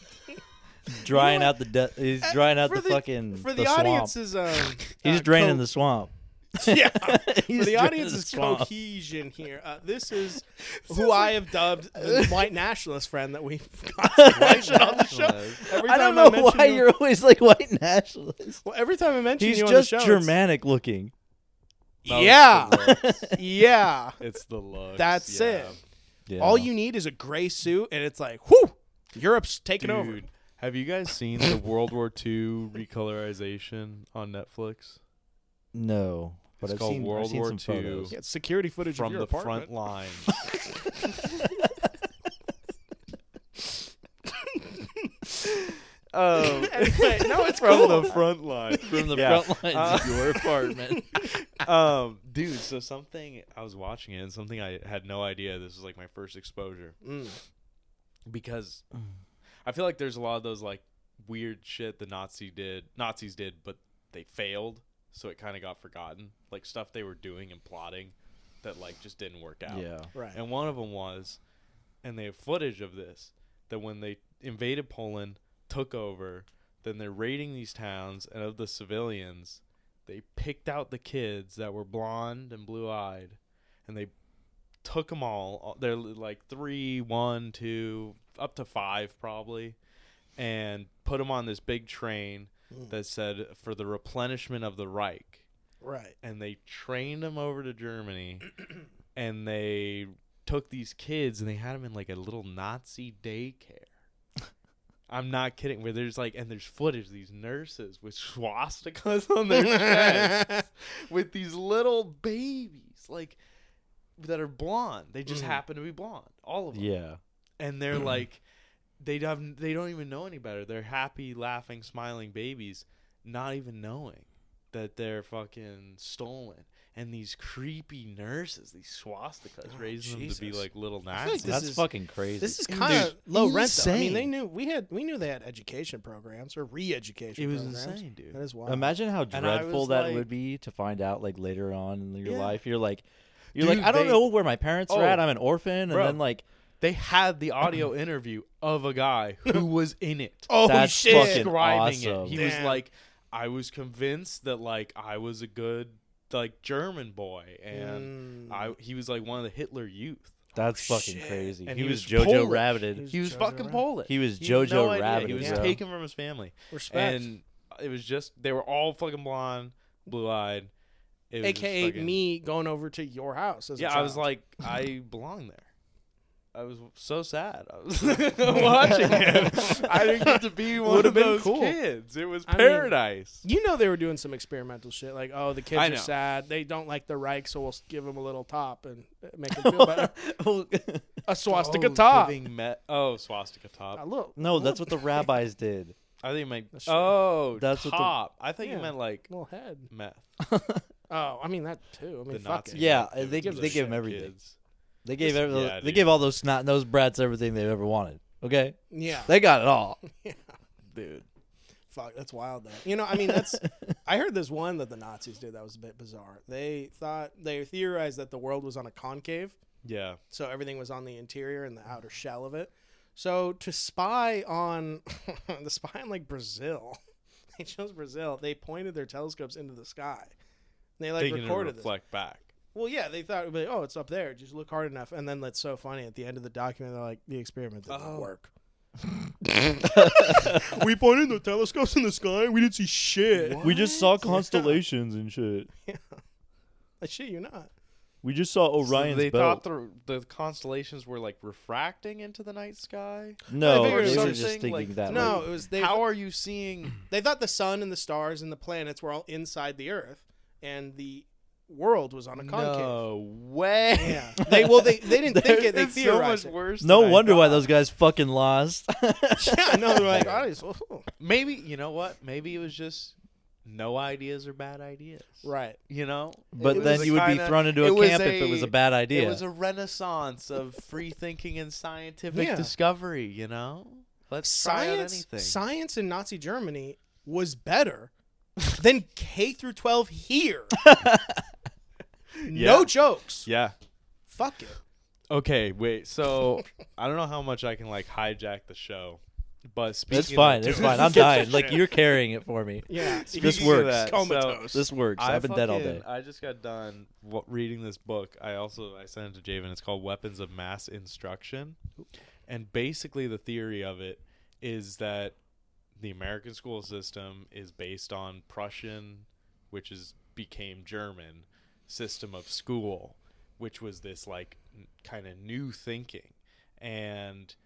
drying You know out the de- he's drying out For the, fucking for the, the, swamp. audience's um He's uh, draining co- the swamp. yeah. He's For the draining audience's swamp. cohesion here, uh, this is who I have dubbed the white nationalist friend that we've got to mention on the show. Every I time don't know mention why you- you're always like white nationalist. Well, every time I mention He's you just on the show, it's- Germanic looking. No, it's Yeah, the looks. yeah. It's the looks. That's yeah. it. Yeah. All you need is a gray suit, and it's like, whoo, Europe's taking over. Dude, have you guys seen the World War Two recolorization on Netflix? No, but It's I've called seen, World I've seen War some Two. photos. Yeah, it's security footage From of your the apartment. front lines. um, Anyway, no, it's from cool. the front line. From the Yeah. front lines Uh, of your apartment. um, dude, so something I was watching it and something I had no idea. This was like my first exposure Mm. because I feel like there's a lot of those like weird shit the Nazi did, Nazis did, but they failed, so it kind of got forgotten. Like stuff they were doing and plotting that like just didn't work out. Yeah. Right. And one of them was, and they have footage of this, that when they invaded Poland, took over, then they're raiding these towns, and of the civilians, they picked out the kids that were blonde and blue-eyed, and they took them all. They're like three, one, two, up to five probably, and put them on this big train Mm. that said, for the replenishment of the Reich. Right. And they trained them over to Germany, and they took these kids and they had them in like a little Nazi daycare. I'm not kidding. Where there's like, and there's footage of these nurses with swastikas on their chests with these little babies, like that are blonde. They just Mhm. happen to be blonde, all of them. Yeah. And they're like, they don't, they don't even know any better. They're happy, laughing, smiling babies, not even knowing that they're fucking stolen. and these creepy nurses, these swastikas, Oh, raising them to be Jesus. like little I feel like Nazis. this That's is- fucking crazy. This is Dude, kind of low rent, though. I mean, insane. they knew we had we knew they had education programs or re-education. It was programs. insane, dude. That is wild. Imagine how And I dreadful was that like- would be to find out like later on in your Yeah. life. You're like, you're Dude, like, I don't they- know where my parents are Oh, at. I'm an orphan, and bro. then like, They had the audio interview of a guy who was in it. Oh That's shit! fucking Describing awesome. it. He Damn. was like, I was convinced that like I was a good like German boy, and Mm. I he was like one of the Hitler youth. that's Oh, fucking shit. crazy. And he, he was, was Jojo Polish. Rabbited. He was He was Jojo fucking Rabbit. Polish. He was He had Jojo no idea. Rabbit. He was Yeah. taken from his family, Respect. and it was just they were all fucking blonde, blue eyed. A K A me going over to your house as a Yeah, child. I was like, I belong there. I was so sad. I was watching it. I didn't get to be one Would've of been those cool. kids. It was I mean, paradise. you know they were doing some experimental shit, like, oh, the kids I are know. sad, they don't like the Reich, so we'll give them a little top and make them feel better. A swastika oh, top. giving me- oh, swastika top. A little, no, that's what the rabbis did. I think it meant. That's true. Oh, That's what the- top. I think Yeah. you meant like little head. meth. Oh, I mean that too. I mean, The fuck Nazis. it. Yeah, It they gives a they shit, give them everything. Kids. They gave This- every, yeah, they dude. gave all those snot nosed brats everything they've ever wanted. Okay, Yeah. they got it all. Dude. Fuck, that's wild though. You know, I mean, that's. I heard this one that the Nazis did that was a bit bizarre. They thought they theorized that the world was on a concave, Yeah. so everything was on the interior and the outer shell of it. So to spy on, the spy on like Brazil, they chose Brazil. They pointed their telescopes into the sky. They like Thinking to recorded this. reflect back. Well, yeah, they thought, it would be, oh, it's up there. Just look hard enough. And then that's so funny. At the end of the document, they're like, the experiment didn't Oh. work. We pointed the telescopes in the sky. We didn't see shit. We just saw constellations and shit. Like, shit, you're not. We just saw So Orion's they belt. thought the the constellations were like refracting into the night sky. no, I figured they it were was just something thinking like- that. No, way. it was they. How are you seeing? They thought the sun and the stars and the planets were all inside the Earth, and the world was on a concave. No way. Yeah. They well, they they didn't think it. They It's so theorized much it. worse. No than I wonder why thought. those guys fucking lost. Yeah, no, they're like, oh, it's- oh. Maybe you know what? Maybe it was just no ideas are bad ideas. Right. You know. But It then was you would be kinda- thrown into it a was camp if it was a bad idea. It was a renaissance of free thinking and scientific Yeah. discovery. You know. Let's try out Science, anything. science in Nazi Germany was better than K through twelve here. No Yeah. jokes. Yeah. Fuck it. Okay, wait. So I don't know how much I can like hijack the show, but speaking It's fine. Of It's fine. I'm dying. Like you're carrying it for me. Yeah. This Speaking of works. that, Comatose. so This works. I I've been dead all fucking- day. I just got done w- reading this book. I also I sent it to Javen. It's called Weapons of Mass Instruction, and basically the theory of it is that the American school system is based on Prussian, which is became German system of school, which was this like n- kind of new thinking. And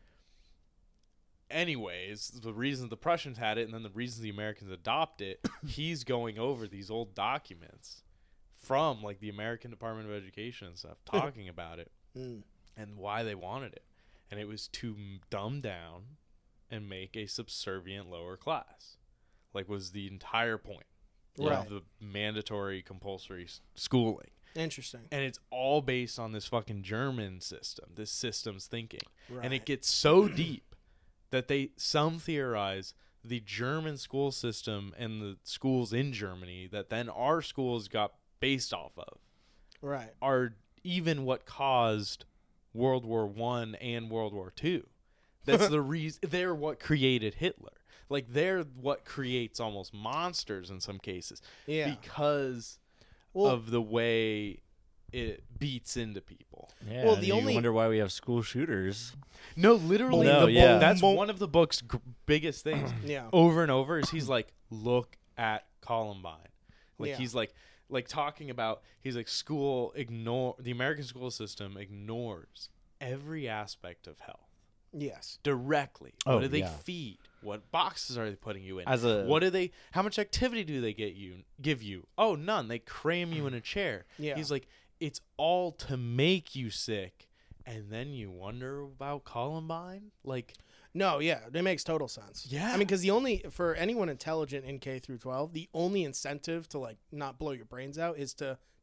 anyways, the reason the Prussians had it and then the reason the Americans adopt it, he's going over these old documents from like the American Department of Education and stuff, talking about it Mm. and why they wanted it. And it was to m- dumb down and make a subservient lower class. Like was the entire point Right. of the mandatory compulsory s- schooling. Interesting. And it's all based on this fucking German system, this systems thinking. And Right. it gets so deep that they some theorize the German school system and the schools in Germany that then our schools got based off of Right. are even what caused World War One and World War Two. That's the reason they're what created Hitler. Like they're what creates almost monsters in some cases. Yeah. Because Well- of the way it beats into people. Yeah, Well, and the you only- wonder why we have school shooters. No, literally, No, the yeah. book, that's Mo- one of the book's gr- biggest things. Yeah. Over and over is he's like, look at Columbine. Like Yeah. he's like, like talking about, he's like, school ignore the American school system ignores every aspect of health Yes. directly. Oh, what do they yeah. feed? What boxes are they putting you in? As a- what do they? How much activity do they get you? Give you? Oh, none. They cram you in a chair. Yeah. He's like, it's all to make you sick, and then you wonder about Columbine. Like, No, yeah, it makes total sense. Yeah. I mean, because the only for anyone intelligent in K through twelve, the only incentive to like not blow your brains out is to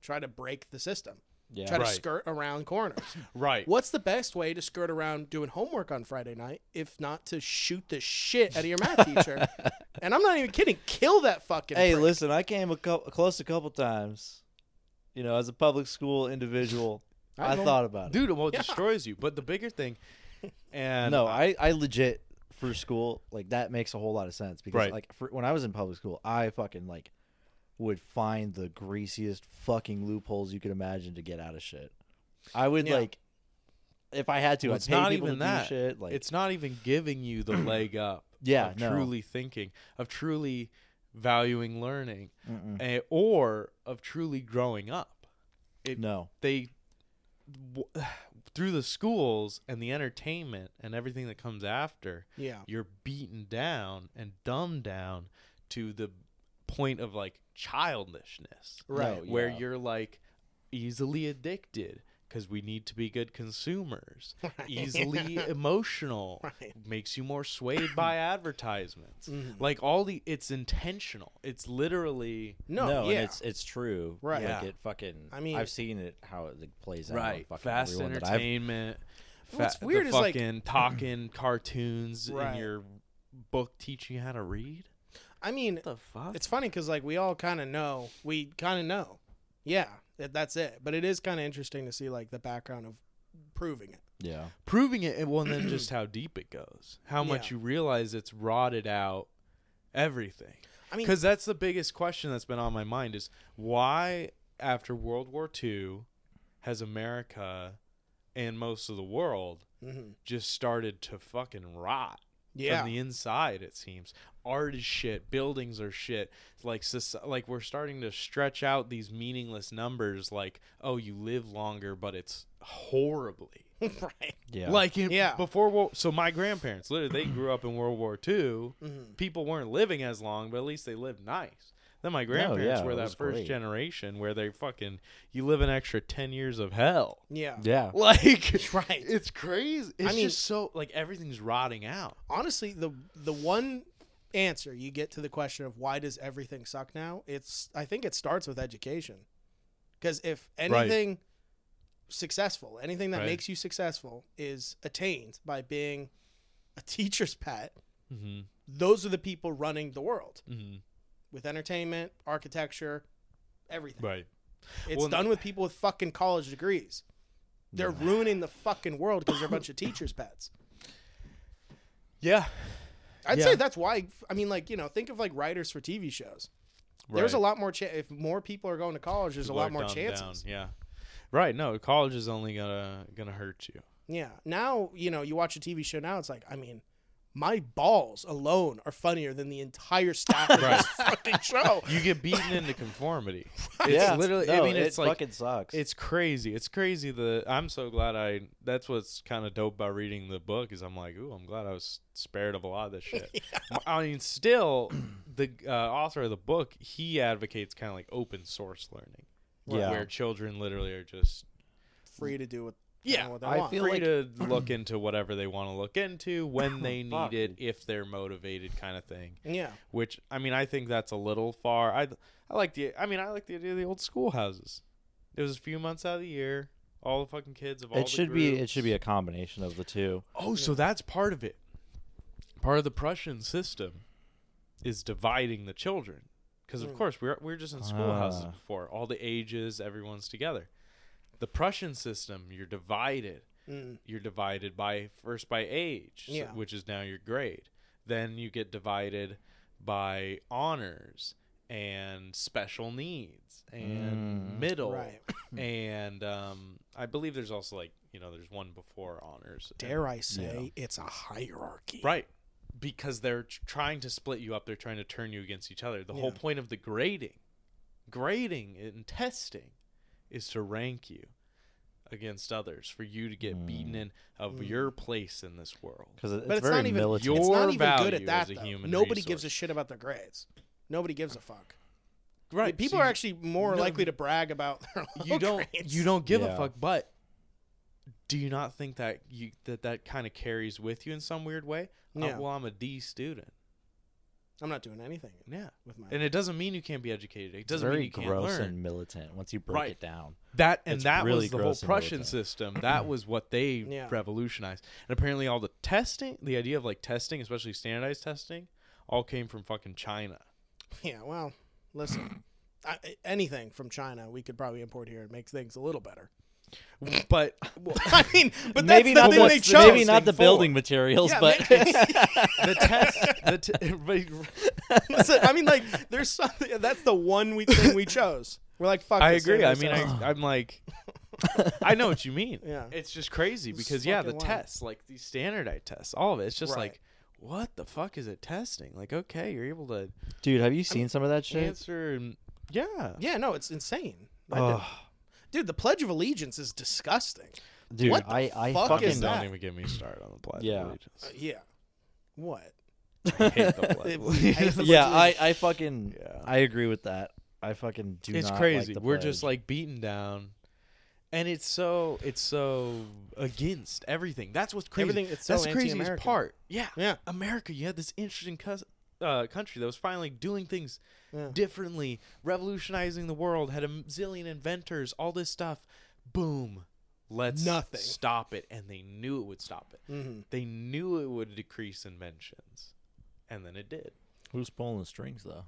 try to break the system. Yeah. Try to Right. skirt around corners. Right. What's the best way to skirt around doing homework on Friday night if not to shoot the shit out of your math teacher? And I'm not even kidding. Kill that fucking Hey, prick. listen, I came a cou- close a couple times. You know, as a public school individual, I I, know. thought about it. Dude, well, it destroys you. But the bigger thing, and no, I, I legit for school, like that makes a whole lot of sense because Right. like for, when I was in public school, I fucking like would find the greasiest fucking loopholes you could imagine to get out of shit. I would Yeah. like if I had to, Well, I'd it's pay not people even to that. do shit. Like it's not even giving you the leg up. Yeah, of no. truly thinking, of truly valuing learning, Mm-mm. eh, or of truly growing up. It, no. They w- through the schools and the entertainment and everything that comes after. Yeah. You're beaten down and dumbed down to the point of like childishness, Right. No, where yeah. you're like easily addicted because we need to be good consumers, easily emotional, Right. makes you more swayed by advertisements. Mhm. Like all the, it's intentional. It's literally No, no, yeah. and it's it's true. Right. Like Yeah. it fucking. I mean- I've seen it how it like, plays out. on right. fucking Fast everyone that I've- entertainment. Fa- What's weird the is, like- fucking talking cartoons Right. in your book teaching you how to read. I mean, What the fuck? it's funny because like we all kind of know. We kind of know. Yeah, that, that's it. But it is kind of interesting to see like the background of proving it. Yeah. Proving it, and well, and then just how deep it goes, how much Yeah. you realize it's rotted out everything. I mean, Because that's the biggest question that's been on my mind is why, after World War Two, has America and most of the world mhm. just started to fucking rot Yeah. from the inside? It seems art is shit, buildings are shit. Like, soci- like we're starting to stretch out these meaningless numbers. Like, oh, you live longer, but it's horribly. right. Yeah. Like in, Yeah. before World, so my grandparents literally they grew up in World War Two. Mhm. People weren't living as long, but at least they lived nice. Then my grandparents yeah, were it that was first great. generation where they fucking you live an extra ten years of hell. Yeah. Yeah. Like Right. it's crazy. It's I mean- just so like everything's rotting out. Honestly, the the one answer you get to the question of why does everything suck now, it's I think it starts with education. Because if anything successful, anything that Right. makes you successful is attained by being a teacher's pet, Mm-hmm. those are the people running the world Mm-hmm. with entertainment, architecture, everything. Right. It's Well, done with people with fucking college degrees. They're ruining the fucking world because they're a bunch of teachers' pets. Yeah. I'd Yeah. say that's why. I mean, like, you know, think of like writers for T V shows. There's a Right. lot more. Cha- if more people are going to college, there's People a are lot more dumbed chances. down, Yeah. Right. No, college is only gonna gonna hurt you. Yeah. Now, you know, you watch a T V show now. It's like, I mean, my balls alone are funnier than the entire staff of Right. this fucking show. You get beaten into conformity. It's yeah. literally. No, I mean, it it's like fucking sucks. it's crazy. It's crazy. The I'm so glad I. That's what's kind of dope about reading the book is I'm like, ooh, I'm glad I was spared of a lot of this shit. I mean, still, the uh, author of the book he advocates kind of like open source learning, Yeah. where children literally are just Free to do what, yeah, what they I want. feel free like- to look into whatever they want to look into when they need Fuck. it, if they're motivated, kind of thing. Yeah. Which I mean, I think that's a little far. I I like the I mean, I like the idea of the old schoolhouses. It was a few months out of the year, all the fucking kids of all. it the should be it groups. should be a combination of the two. Oh, so that's part of it. Part of the Prussian system is dividing the children, because of course we're we're just in schoolhouses Ah. before. All the ages, everyone's together. The Prussian system, you're divided. Mm. You're divided by first by age, so- Yeah. which is now your grade. Then you get divided by honors and special needs and Mm. middle, Right. and um, I believe there's also like you know there's one before honors. and- Dare I say it's a hierarchy. Right. Because they're tr- trying to split you up. They're trying to turn you against each other. The whole Yeah. point of the grading, grading and testing is to rank you against others for you to get beaten in of your place in this world. Because it's, But it's very not even. militant. It's Your not even good value at that. as a though. human Nobody gives a resource. shit about their grades. Nobody gives a fuck. Right. People so are you- actually more no, likely to brag about their low you don't grades. you don't give Yeah. a fuck, but do you not think that you that that kind of carries with you in some weird way? Uh, Yeah. well, I'm a D student. I'm not doing anything. Yeah, with my and it doesn't mean you can't be educated. It It's doesn't very mean you can't gross learn. and militant once you break Right. it down. That and It's that really was the whole gross and Prussian militant. system. That was what they Yeah. revolutionized. And apparently, all the testing, the idea of like testing, especially standardized testing, all came from fucking China. Yeah, well, listen, I, anything from China we could probably import here and make things a little better. But I mean, but maybe that's not the the, thing they chose. maybe not the for. building materials, Yeah, but maybe- the test, the t- Listen, I mean, like, there's something. That's the one we thing we chose. We're like, fuck. I this, agree. I and mean, this, I, I'm like, I know what you mean. Yeah. It's just crazy It's because yeah, the fucking wild. tests, like these standardized tests, all of it, it's just Right. like, what the fuck is it testing? Like, okay, you're able to dude, have you seen some of that shit? answer. And, yeah. yeah, no, it's insane. I Oh, did- Dude, the Pledge of Allegiance is disgusting. dude, What the I I fuck fucking is that? Don't even get me started on the Pledge Yeah. of Allegiance. Uh, yeah. What? I hate the Pledge. of We hate the yeah, Pledge of I I fucking Yeah. I agree with that. I fucking do It's not crazy. like the We're just pledge. like beaten down, and it's so it's so against everything. That's what's crazy. Everything- it's so That's the craziest anti-American. part. Yeah, Yeah. America. You had this interesting cus- uh, country that was finally doing things Yeah. differently, revolutionizing the world. Had a zillion inventors, all this stuff. Boom. Let's Nothing. stop it, and they knew it would stop it. Mm-hmm. They knew it would decrease inventions, and then it did. Who's pulling the strings though?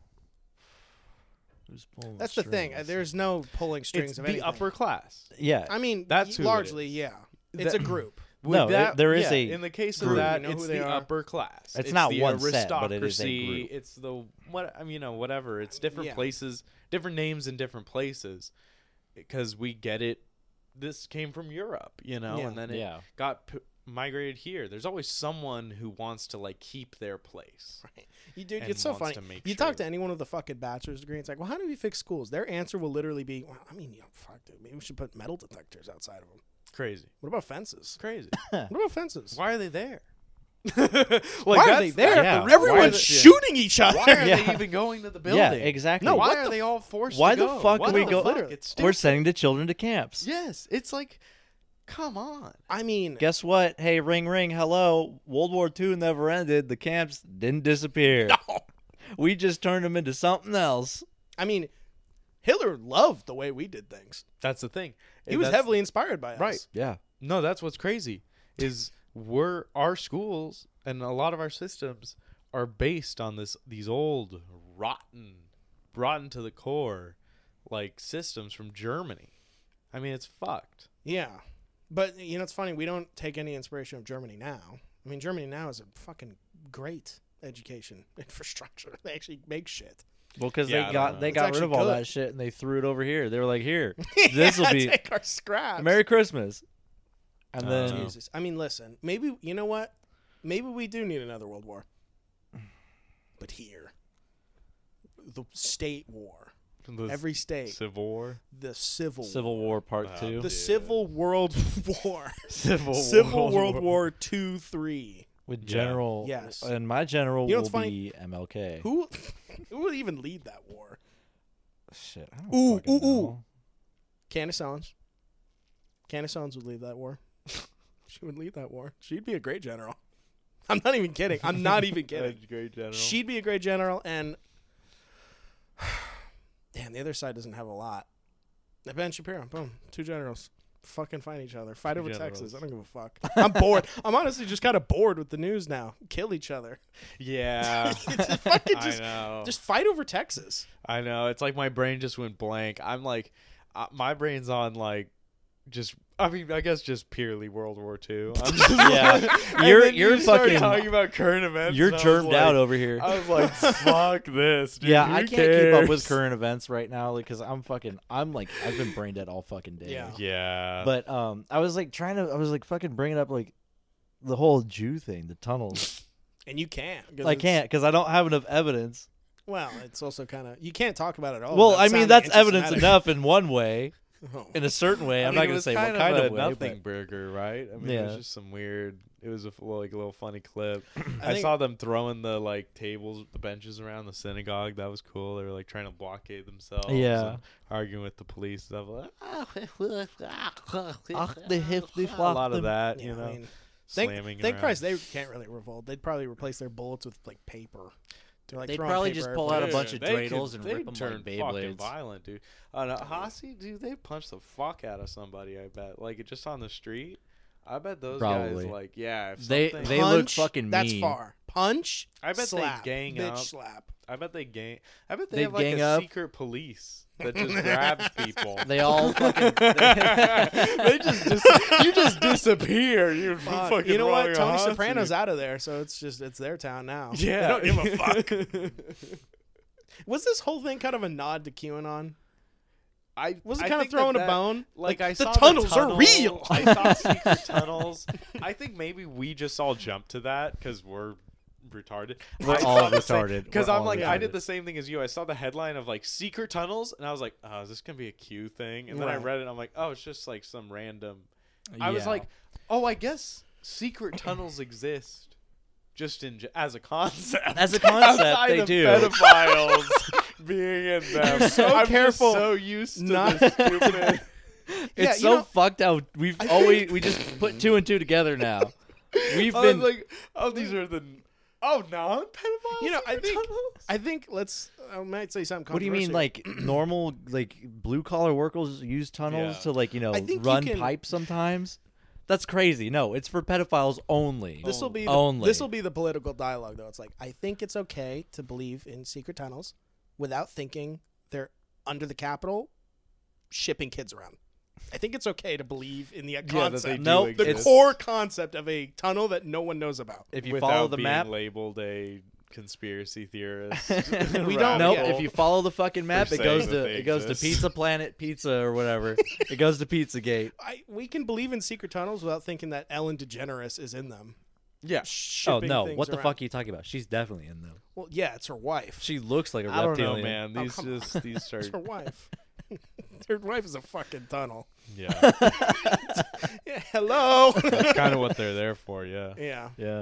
Who's pulling? That's the thing. Uh, There's no pulling strings It's of the anything. upper class. yeah. I mean, That's y- who it largely, is. yeah. It's That- a group. No, With it- there is yeah, a in the case group. of that, You know who it's they the are. upper class. It's not the one set, but it is a aristocracy. group. It's the what I mean, you know, whatever. It's different Yeah. places, different names in different places, because we get it. This came from Europe, you know, Yeah. and then it Yeah. got p- migrated here. There's always someone who wants to like keep their place. You dude, and it's so wants funny. to make You sure talk to that- anyone with a fucking bachelor's degree, it's like, well, how do we fix schools? Their answer will literally be, well, I mean, you know, fuck, dude, maybe we should put metal detectors outside of them. Crazy, What about fences? crazy. What about fences? Why are they there? like, Why are that's- they there? yeah. Why are Everyone's they- shooting each other. Why are Yeah. they even going to the building? Yeah, exactly. No, Why what are the they f- all forced Why to the go? fuck What we the go? fuck? It's We're stupid. sending the children to camps. Yes, it's like, come on. I mean, Guess what? Hey, ring, ring. Hello. World War Two never ended. The camps didn't disappear. We just turned them into something else. I mean, Hitler loved the way we did things. That's the thing. He And was that's- heavily inspired by us. Right. Yeah. No, that's what's crazy. Is we're our schools and a lot of our systems are based on this these old rotten, rotten to the core, like systems from Germany. I mean, it's fucked. Yeah. But, you know, it's funny. We don't take any inspiration of Germany now. I mean, Germany now is a fucking great education infrastructure. They actually make shit. Well, because Yeah, I they don't got know. they It's got rid actually of all good. that shit and they threw it over here. They were like, "Here, this will Yeah, be take our scraps. Merry Christmas." And I then don't know. Jesus. I mean, listen. Maybe, you know what? Maybe we do need another world war. But here. The state war. The Every state. Civil War. The Civil Civil War Part Wow. Two The Civil World War. Civil Civil World War Two, three. with Yeah. General. Yes. And my general You know will what's funny? be M L K. Who who would even lead that war? Shit. I don't Ooh, fucking ooh, ooh. know. Candace Owens. Candace Owens would lead that war. She would lead that war. She'd be a great general. I'm not even kidding. I'm not even kidding. Great general. She'd be a great general, and damn, the other side doesn't have a lot. Ben Shapiro, boom, two generals. Fucking fight each other. Fight over generals. Texas. I don't give a fuck. I'm bored. I'm honestly just kind of bored with the news now. Kill each other. Yeah. It's fucking just, I know. just fight over Texas. I know. It's like my brain just went blank. I'm like, uh, my brain's on like, just. I mean, I guess just purely World War Two. I'm just Yeah. and You're- then you're you started fucking- talking about current events. You're and I was germed out like- over here. I was like, fuck this, dude. yeah, Who I can't keep up with cares? current events right now because I'm fucking. I'm like, I've been brain dead all fucking day. Yeah. Yeah. But um, I was like trying to. I was like fucking bringing up like the whole Jew thing, the tunnels. And you can't. 'cause I it's- can't because I don't have enough evidence. Well, it's also kind of you can't talk about it all. well, without I mean sounding that's evidence anti-Semitic. enough in one way. Oh. In a certain way, I I'm mean, not it gonna was say what kind kind of of a way. nothing but- burger, right? I mean, it Yeah. was just some weird. It was a f- like a little funny clip. I I, think- saw them throwing the like tables, the benches around the synagogue. That was cool. They were like trying to blockade themselves. Yeah. and arguing with the police and stuff. Like, Ach, the hefty a lot of Flachten. that, Yeah, you I know. mean, thank, slamming thank around. Christ they can't really revolt. They'd probably replace their bullets with like paper. They're like They'd throwing probably paper just pull out a airplanes. bunch of They dreidels could- and they'd rip 'em like turn fucking Beyblades. violent, dude. Uh, no, Hossie, dude, they punch the fuck out of somebody. I bet, like just on the street. I bet those Probably. guys, like, yeah. If They- something- they look Punch, fucking That's mean. far. Punch. I bet slap, they gang bitch up. slap. I bet they gang. I bet they, They have like gang a up. secret police that just grabs people. They all fucking. they just dis- you just disappear. You Fuck. fucking You know what? wrong Tony Hossie. Soprano's out of there, so it's just it's their town now. Yeah, They don't give a fuck. Was this whole thing kind of a nod to QAnon? I Was it I kind of think that throwing a that- bone? Like, I the saw tunnels the are tunnel, real. I saw secret tunnels. I think maybe we just all jumped to that because we're retarded. We're I all saw the same- retarded. Because We're I'm all like, I retarded. did the same thing as you. I saw the headline of like secret tunnels, and I was like, oh, is this gonna be a Q thing? And then I Right. read it, and I'm like, oh, it's just like some random. I was Yeah. like, oh, I guess secret tunnels exist. Just in as a concept, As a concept, Outside they of do. pedophiles being in them. You're so I'm just careful so used to not- this stupid. It's Yeah, you so know- fucked out. We've always we just put two and two together now. We've I been was like, oh, these are the oh non-pedophiles. You know, I secret think tunnels? I think let's. I might say something. What do you mean, controversial. like normal, like blue collar workers use tunnels Yeah. to like you know I think you run can- pipes sometimes? That's crazy. No, it's for pedophiles only. This will be the, only. this will be the political dialogue, though. It's like I think it's okay to believe in secret tunnels without thinking they're under the Capitol shipping kids around. I think it's okay to believe in the that concept, they do Nope, the it's- core concept of a tunnel that no one knows about. if you Without follow the being map. labeled a conspiracy theorist. We don't- Nope. yeah. If you follow the fucking map, it saying goes that to they it goes to exist. Pizza Planet Pizza or whatever. It goes to Pizzagate. I, we can believe in secret tunnels without thinking that Ellen DeGeneres is in them. yeah. Oh shipping no! things What the around. fuck are you talking about? She's definitely in them. Well, yeah, it's her wife. She looks like a I don't know, reptilian. man. Oh, These come on. just these are It's her wife. Her wife is a fucking tunnel. yeah. Yeah, hello. That's kind of what they're there for. Yeah. yeah. Yeah.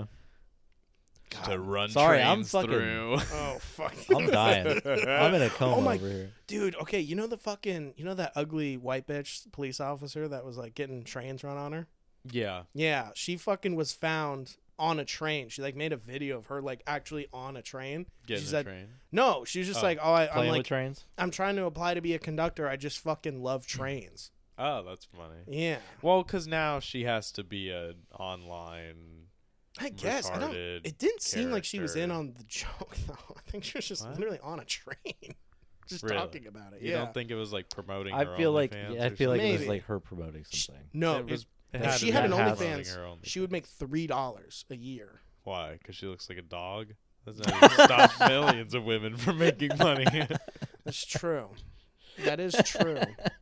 To run Sorry, I'm trains fucking- through. Oh fuck. I'm dying. I'm in a coma Oh my- over here. Dude, okay, you know the fucking, you know that ugly white bitch police officer that was like getting trains run on her? Yeah. Yeah, she fucking was found on a train. She like made a video of her like actually on a train. Getting she the said, train. no, she was just Oh, like, oh, I, I'm Playing like, with trains. I'm trying to apply to be a conductor. I just fucking love trains. Oh, that's funny. Yeah, Well, because now she has to be an online. I guess. I don't. retarded It didn't seem like she was in character. on the joke though. I think she was just What? literally on a train, just Really? talking about it. You yeah. don't think it was like promoting? I her feel like OnlyFans yeah, I or feel like it was Maybe. like her promoting something. no, It was- if- it if had she to had be an has promoting OnlyFans, her OnlyFans. she would make three dollars a year. Why? Because she looks like a dog. Doesn't that stop millions of women from making money? That's true. That is true.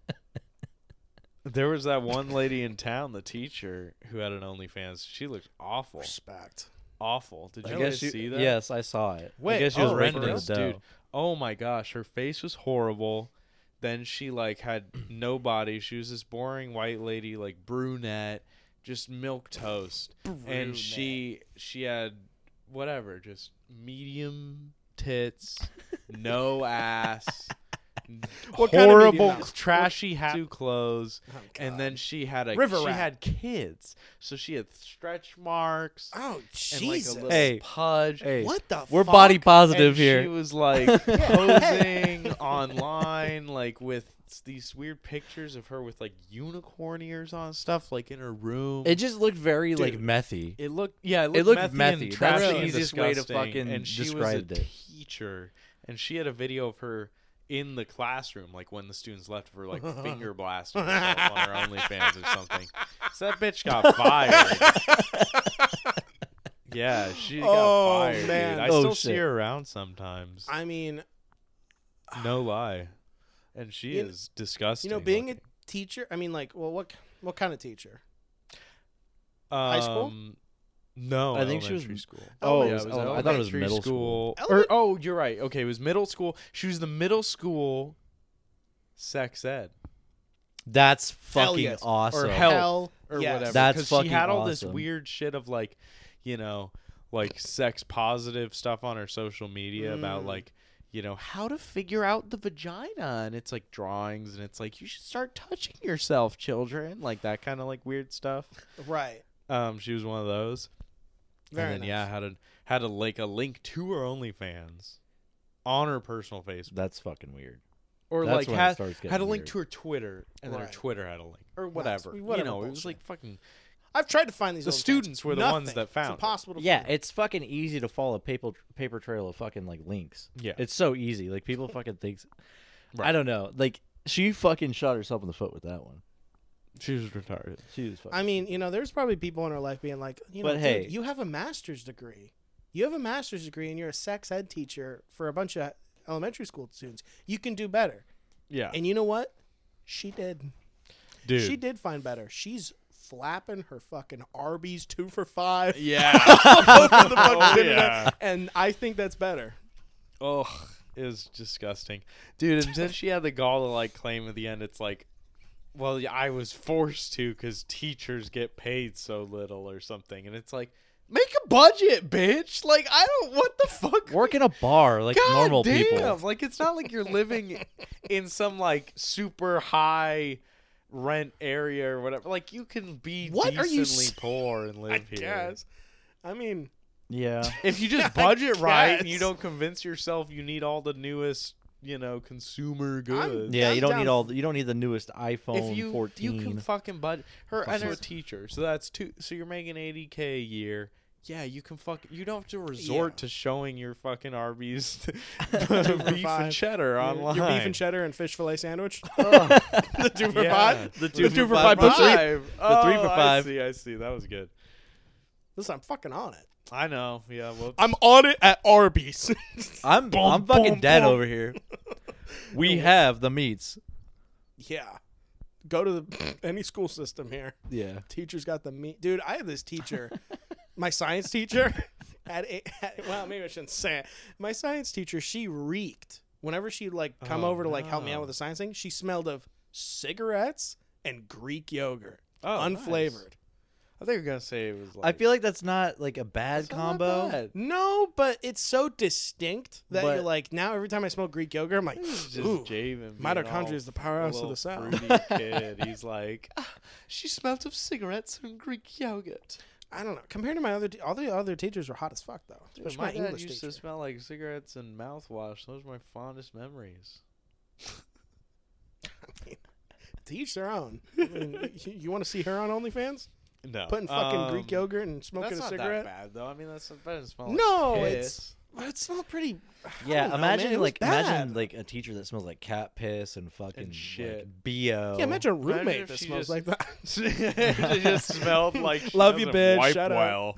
There was that one lady in town, the teacher, who had an OnlyFans. She looked awful. Respect. Awful. Did you I guess guess you, see that? Yes, I saw it. Wait, I guess she was oh, raking for in real? the dough. Dude, oh my gosh, her face was horrible. Then she like had no body. She was this boring white lady, like brunette, just milk toast. And she she had whatever, just medium tits, no ass. What kind of horrible, medium ass? trashy hat clothes, Oh, and then she had a River she rat. had kids, so she had stretch marks Oh and like a Jesus! little Hey, pudge. Hey, What the? we're fuck? body positive And here. She was like posing online, like with these weird pictures of her with like unicorn ears on and stuff, like in her room. It just looked very like Dude. methy. It looked, yeah, it looked, It looked methy. methy. And That's trashy the and easiest way to disgusting. fucking and she describe was a it. teacher, and she had a video of her in the classroom, like when the students left, for like finger blasting herself on her OnlyFans or something. So that bitch got fired. Yeah, she got Oh, fired. man. Dude. I Oh, still see shit. her around sometimes. I mean, No lie, and she You kn- is disgusting. you know, being looking. a teacher. I mean, like, well, what what kind of teacher? um, high school? No, I think she was- elementary school. oh, yeah, it was oh, I thought it was elementary middle school. school. Or, Element- oh, you're right. Okay, it was middle school. She was the middle school sex ed That's Hell fucking yes. awesome. or health Hell or yes. whatever. That's 'Cause fucking she had all this awesome. weird shit of like, you know, like sex positive stuff on her social media about Mm. like, you know, how to figure out the vagina, and it's like drawings, and it's like you should start touching yourself, children, like that kind of like weird stuff. Right. Um, she was one of those. Very and then nice. yeah, had a had a like a link to her OnlyFans on her personal Facebook, That's fucking weird. or That's like when it had starts getting had a link weird. to her Twitter, and then her Right. Twitter had a link or whatever. whatever you know, it was bullshit. like fucking. I've tried to find these. The old students accounts. were the Nothing. ones that found it. It's impossible to Yeah, find. it's fucking easy to follow a paper paper trail of fucking like links. Yeah. It's so easy. Like people fucking think. Right. I don't know. Like she fucking shot herself in the foot with that one. She was retarded. She was fucking. I mean, you know, there's probably people in her life being like, you know, But dude, hey- you have a master's degree. You have a master's degree and you're a sex ed teacher for a bunch of elementary school students. You can do better. Yeah, And you know what? She did. dude. She did find better. She's flapping her fucking Arby's two for five. Yeah. over the fucking Oh, internet, yeah. And I think that's better. Oh, it was disgusting, dude. And then she had the gall to like claim at the end. It's like, well, yeah, I was forced to because teachers get paid so little or something. And it's like, make a budget, bitch. Like I don't. What the fuck? Work in a bar like God normal damn. people. Like it's not like you're living in some like super high rent area or whatever. Like you can be What are you decently s- poor and I live here. guess. I mean, Yeah. If you just budget right and you guess. don't convince yourself you need all the newest, you know, consumer goods. Yeah, I'm you don't down need f- all. The, you don't need the newest iPhone If you fourteen. you can fucking budget her and her Fucking- teacher, so that's two. So you're making eighty k a year. Yeah, you can fuck. You don't have to resort Yeah. to showing your fucking Arby's for beef five. and cheddar your, online. your beef and cheddar and fish fillet sandwich. the two for Yeah. five. The The two for five. The But three- Five. the three for Oh, five. I see. I see. That was good. Listen, I'm fucking on it. I know. Yeah. Well. I'm on it at Arby's. I'm Boom, I'm fucking boom, dead boom. over here. We have the meats. Yeah. Go to the, any school system here. Yeah. Teacher's got the meat. Dude, I have this teacher, my science teacher, at, a, at well, maybe I shouldn't say it. My science teacher, she reeked. Whenever she'd like come Oh, over to like help me out no. with the science thing, she smelled of cigarettes and Greek yogurt, Oh, unflavored. I think you were gonna say it was. Like, I feel like that's not like a bad It's not combo. bad. No, but it's so distinct that But- you're like, now every time I smell Greek yogurt, I'm like, This is just ooh, Javen. being mitochondria all is the powerhouse a of the little South. fruity kid. He's like, "Ah, she smelt of cigarettes and Greek yogurt. I don't know. Compared to my other, te- all the other teachers were hot as fuck though. Dude, Especially my my, dad English used teacher. to smell like cigarettes and mouthwash. Those are my fondest memories. To each their own. I mean, you, you want to see her on OnlyFans? No, Putting fucking um, Greek yogurt and smoking That's a not cigarette? that bad though. I mean, that's better than smell. No, like it's piss. well, it smelled pretty. I Yeah, don't know, imagine man, it was like imagine bad. like a teacher that smells like cat piss and fucking And shit. like B O. Yeah, imagine a Imagine roommate if that she smells just- like that. It just smelled like she Love you, doesn't bitch. wipe Shut up. well.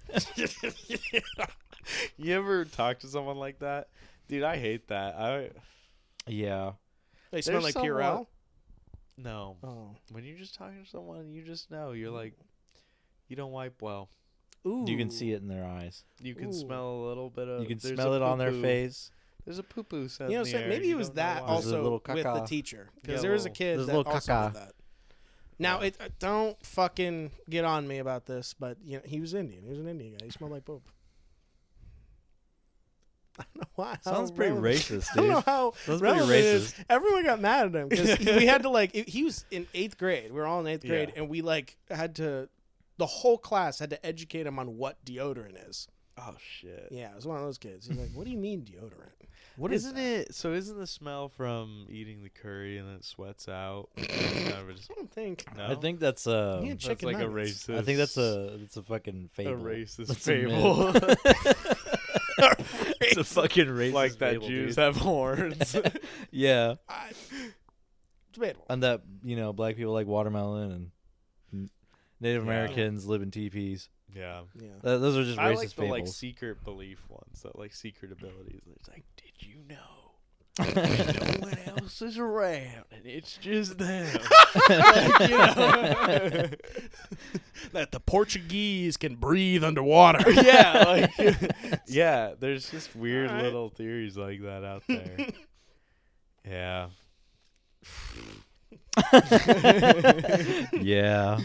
You ever talk to someone like that, dude? I hate that. I Yeah. They smell There's like Purell. somewhat- no. Oh, When you're just talking to someone, you just know you're like, you don't wipe well. ooh, You can see it in their eyes. You can Ooh. smell a little bit of. You can there's smell a it on their poo-poo. face. There's a poo poo scent. You know, in the so air, maybe you it was don't know that why. There's a also little with the caca. teacher Yeah, because there was a little- kid there's a that little also caca. did that. Now, it uh, don't fucking get on me about this, but you know, he was Indian. He was an Indian guy. He smelled like poop. I don't know why. how Sounds pretty relevant- racist, I don't know dude. how Sounds pretty relevant it is. racist. Everyone got mad at him because we had to like. It, he was in eighth grade. We were all in eighth grade, Yeah. and we like had to. The whole class had to educate him on what deodorant is. Oh shit. Yeah, it was one of those kids. He's like, "What do you mean deodorant? What is Isn't that?" it? So isn't the smell from eating the curry and then it sweats out? It's kind of just- I don't think. no? I think that's uh He had that's chicken like a nuggets. racist. I think that's a it's a fucking a fable. racist That's a myth. fable. It's a fucking racist like that fable, Jews dude. have horns. Yeah, I, debatable. and that you know black people like watermelon and n- Native Yeah. Americans live in teepees. yeah. Yeah. Th- those are just I racist like the fables. like secret belief ones, that like secret abilities. It's like, did you know? No one else is around, and it's just them. Like, you know? That the Portuguese can breathe underwater. yeah, like, yeah. There's just weird Alright. little theories like that out there. Yeah. Yeah.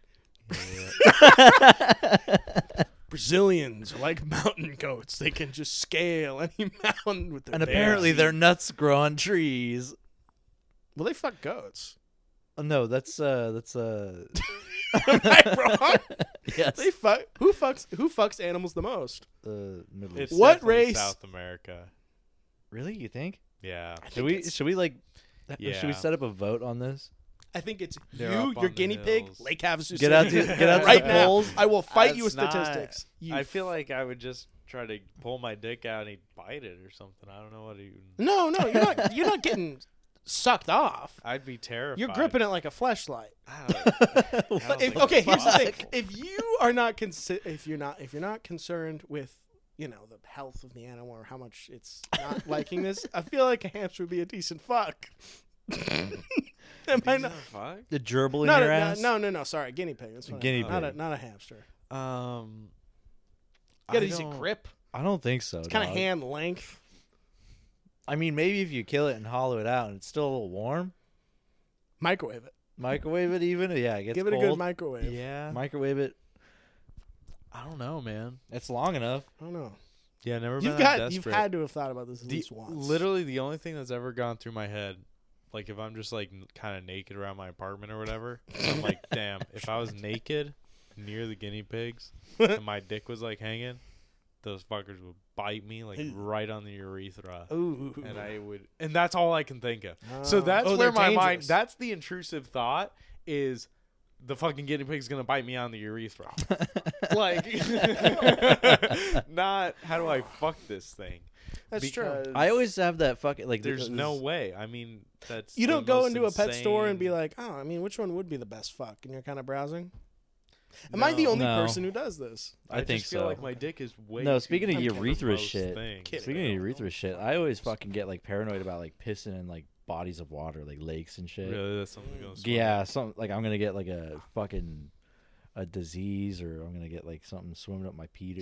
Brazilians are like mountain goats. They can just scale any mountain with their And bare apparently feet. their nuts grow on trees. Well, they fuck goats. Oh, no, that's uh that's uh Am I wrong? Yes. They fuck. Who fucks? Who fucks animals the most? Uh, Middle It's East. What definitely race? South America. Really? You think? Yeah. Should we? Should we like? Should we Yeah. set up a vote on this? I think it's They're you, up your on the guinea pig, hills. Lake Havasu. Get out City. to- get out to right the now. polls. I will fight you with That's not- statistics. You I feel like I would just try to pull my dick out and he'd bite it or something. I don't know what he. no, no, you're not. You're not getting sucked off. I'd be terrified. You're gripping it like a fleshlight. I don't- I don't But if, think okay, here's the thing: possible. if you are not consi- if you're not if you're not concerned with you know the health of the animal or how much it's not liking this, I feel like a hamster would be a decent fuck. Am I not? Fuck? The gerbil in No, your no, ass. no, no, no. Sorry, guinea pig. That's what I Guinea meant. Not a pig. not a hamster. Um, You got a I decent don't- grip. I don't think so. It's kind of dog. hand length. I mean, maybe if you kill it and hollow it out and it's still a little warm, Microwave it. microwave it even. Yeah, it gets Give it a cold. good microwave. Yeah. Microwave it. I don't know, man. It's long enough. I don't know. Yeah, never You've been that got. You've desperate. had to have thought about this at The- least once. Literally, the only thing that's ever gone through my head, like if I'm just like kind of naked around my apartment or whatever, I'm like, damn, if I was naked near the guinea pigs and my dick was like hanging, those fuckers would bite me like right on the urethra. Ooh. And I would, and that's all I can think of. so Oh. that's Oh, where they're my mind. dangerous. That's the intrusive thought is the fucking guinea pig's gonna bite me on the urethra. Like, not how do I fuck this thing? That's true. Because I always have that fucking like. There's this- no way. I mean, that's You the don't go most into a pet store and be insane- like, oh, I mean, which one would be the best fuck? And you're kind of browsing. Am I the only No. person who does this? I, I, think just feel so. like my dick is way. No, too speaking of big for urethra most shit, things. Kidding. Speaking of urethra shit, I always fucking get like paranoid about like pissing in like bodies of water, like lakes and shit. Really, that's something going. swim. Yeah, some like I'm gonna get like a fucking a disease, or I'm gonna get like something swimming up my peter,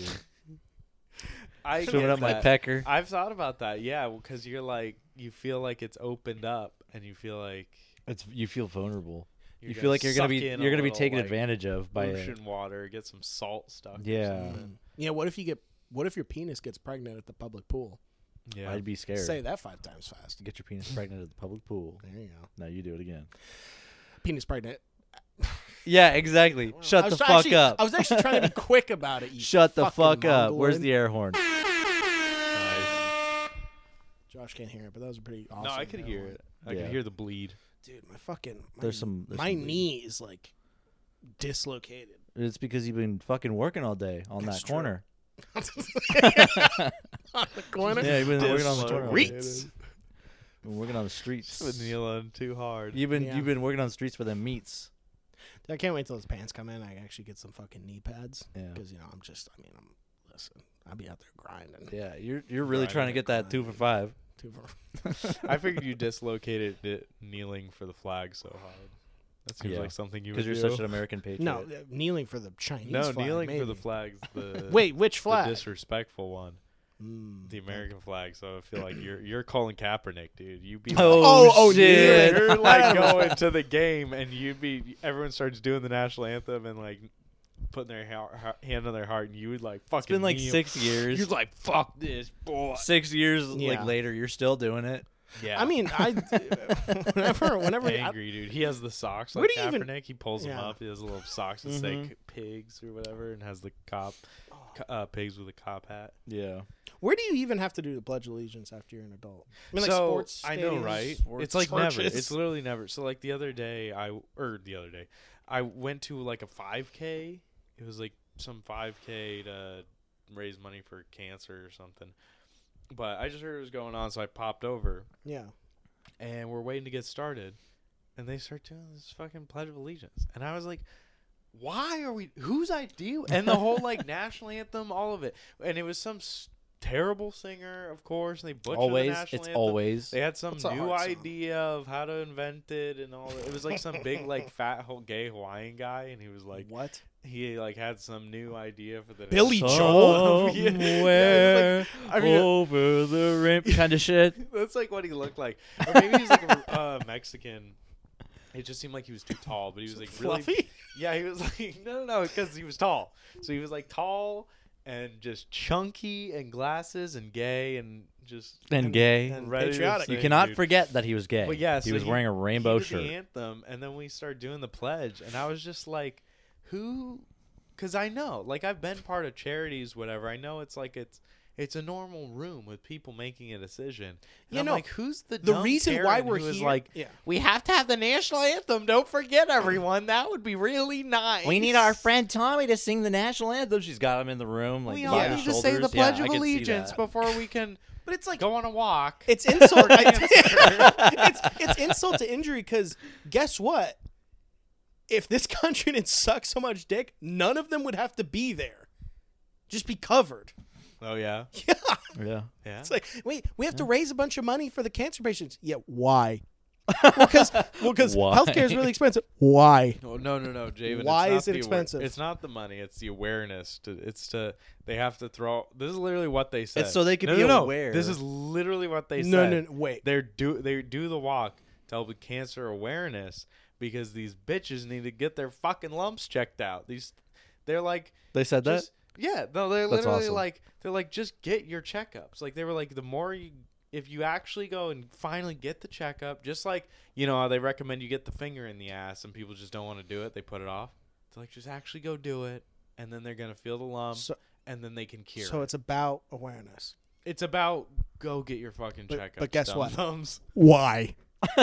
I swimming get up my that. pecker. I've thought about that. Yeah, because you're like, you feel like it's opened up, and you feel like It's you feel vulnerable. you're You feel gonna like you're gonna suck be in a you're gonna be little, taken like, advantage of by a, ocean water. Get some salt stuck. or Yeah. something. Yeah. What if you get? What if your penis gets pregnant at the public pool? Yeah. I'd be scared. Say that five times fast. Get your penis pregnant at the public pool. There you go. Now you do it again. Penis pregnant. Yeah, exactly. Shut I the was fuck actually- up. I was actually trying to be quick about it. You Shut the fucking fuck up. Where's Mongoloid. the air horn? Nice. Josh can't hear it, but that was a pretty awesome. No, I could hear airhorn. it. I Yeah. could hear the bleed. Dude, my fucking my, There's some- there's my some bleed. knee is like dislocated. It's because you've been fucking working all day on That's that true. corner. On the corner. Yeah, you've been working on the corner. all day. Reeds. Been working on the streets. Been kneeling too hard. You've been Yeah. you've been working on the streets for them meats. I can't wait till those pants come in. I actually get some fucking knee pads. Yeah. Because you know I'm just. I mean I'm. Listen, I'll be out there grinding. Yeah, you're you're really Grinding trying to it, get that two for five. Two for- I figured you dislocated it kneeling for the flag so hard. That seems Yeah. like something you would Because you're do. such an American patriot. no, uh, kneeling for the Chinese. no, flag, kneeling for the maybe. flag's the Wait, which the flag? disrespectful one, Mm. the American flag. So I feel like you're you're Colin Kaepernick, dude. You be Oh, Oh, oh, shit. you're like going to the game and you'd be everyone starts doing the national anthem and like putting their ha- ha- hand on their heart and you would like fucking It's been like kneel. six years. You're like fuck this boy. Six years Yeah. like later, you're still doing it. Yeah. I mean, I whenever whenever I, angry dude. He has the socks Where like do you even- Kaepernick. He pulls them Yeah. up. He has little socks that Mhm. say c- pigs or whatever, and has the cop co- uh, pigs with a cop hat. Yeah. where do you even have to do the Pledge of Allegiance after you're an adult? I mean, like so sports. I know, stadiums, right? sports It's like never. churches. It's literally never. So like the other day, I or the other day, I went to like a five K. It was like some five K to raise money for cancer or something. But I just heard it was going on, so I popped over. Yeah. And we're waiting to get started, and they start doing this fucking Pledge of Allegiance, and I was like, "Why are we? Whose idea?" And the whole like national anthem, all of it, and it was some s- terrible singer, of course, and they butchered Always, the national it's anthem. always. They had some It's a new hard song. idea of how to invent it, and all. That. It was like some big like fat whole gay Hawaiian guy, and he was like, What? he like had some new idea for the Billy national- Joel? Yeah. Yeah, Somewhere it's like- I mean, over the rim kind of shit. that's like what he looked like. Or maybe he's like a uh, Mexican. It just seemed like he was too tall, but he was like really. Fluffy? Yeah, he was like no, no, no, because he was tall. So he was like tall and just chunky and glasses and gay and just And gay. and ready to patriotic. You sing, cannot dude. forget that he was gay. But yeah, he so was wearing a rainbow he did shirt. the anthem, and then we started doing the pledge, and I was just like, who, because I know, like I've been part of charities, whatever. I know it's like it's it's a normal room with people making a decision. And You I'm know, like, who's the the dumb reason Karen why we're who is here- like, yeah. we have to have the national anthem. Don't forget, everyone. That would be really nice. We need our friend Tommy to sing the national anthem. She's got him in the room, like We by all his need to say the shoulders. Pledge Yeah, of I can see Allegiance that. before we can. But it's like Go on a walk. it's insult. it's, it's insult to injury because guess what? If this country didn't suck so much dick, none of them would have to be there. Just be covered. Oh yeah, Yeah. Yeah. yeah. It's like, wait, we have to raise a bunch of money for the cancer patients. Yeah, why? Because well, because Why? healthcare is really expensive. Why? No, no, no, no, Javen. Why it's not is it the aware- expensive? It's not the money. It's the awareness. To, it's to they have to throw. This is literally what they said. so they can no, be no, no. aware. This is literally what they No, said. no, no, wait. They're do they do the walk to help with cancer awareness because these bitches need to get their fucking lumps checked out. These, they're like. They said that? Just, yeah, no, they're That's literally awesome. like they're like just get your checkups. Like they were like the more you if you actually go and finally get the checkup, just like you know how they recommend you get the finger in the ass and people just don't want to do it, they put it off. They're like just actually go do it and then they're going to feel the lump So- and then they can cure. So it. it's about awareness. It's about go get your fucking But- checkup. but guess dumb what? thumbs, Why?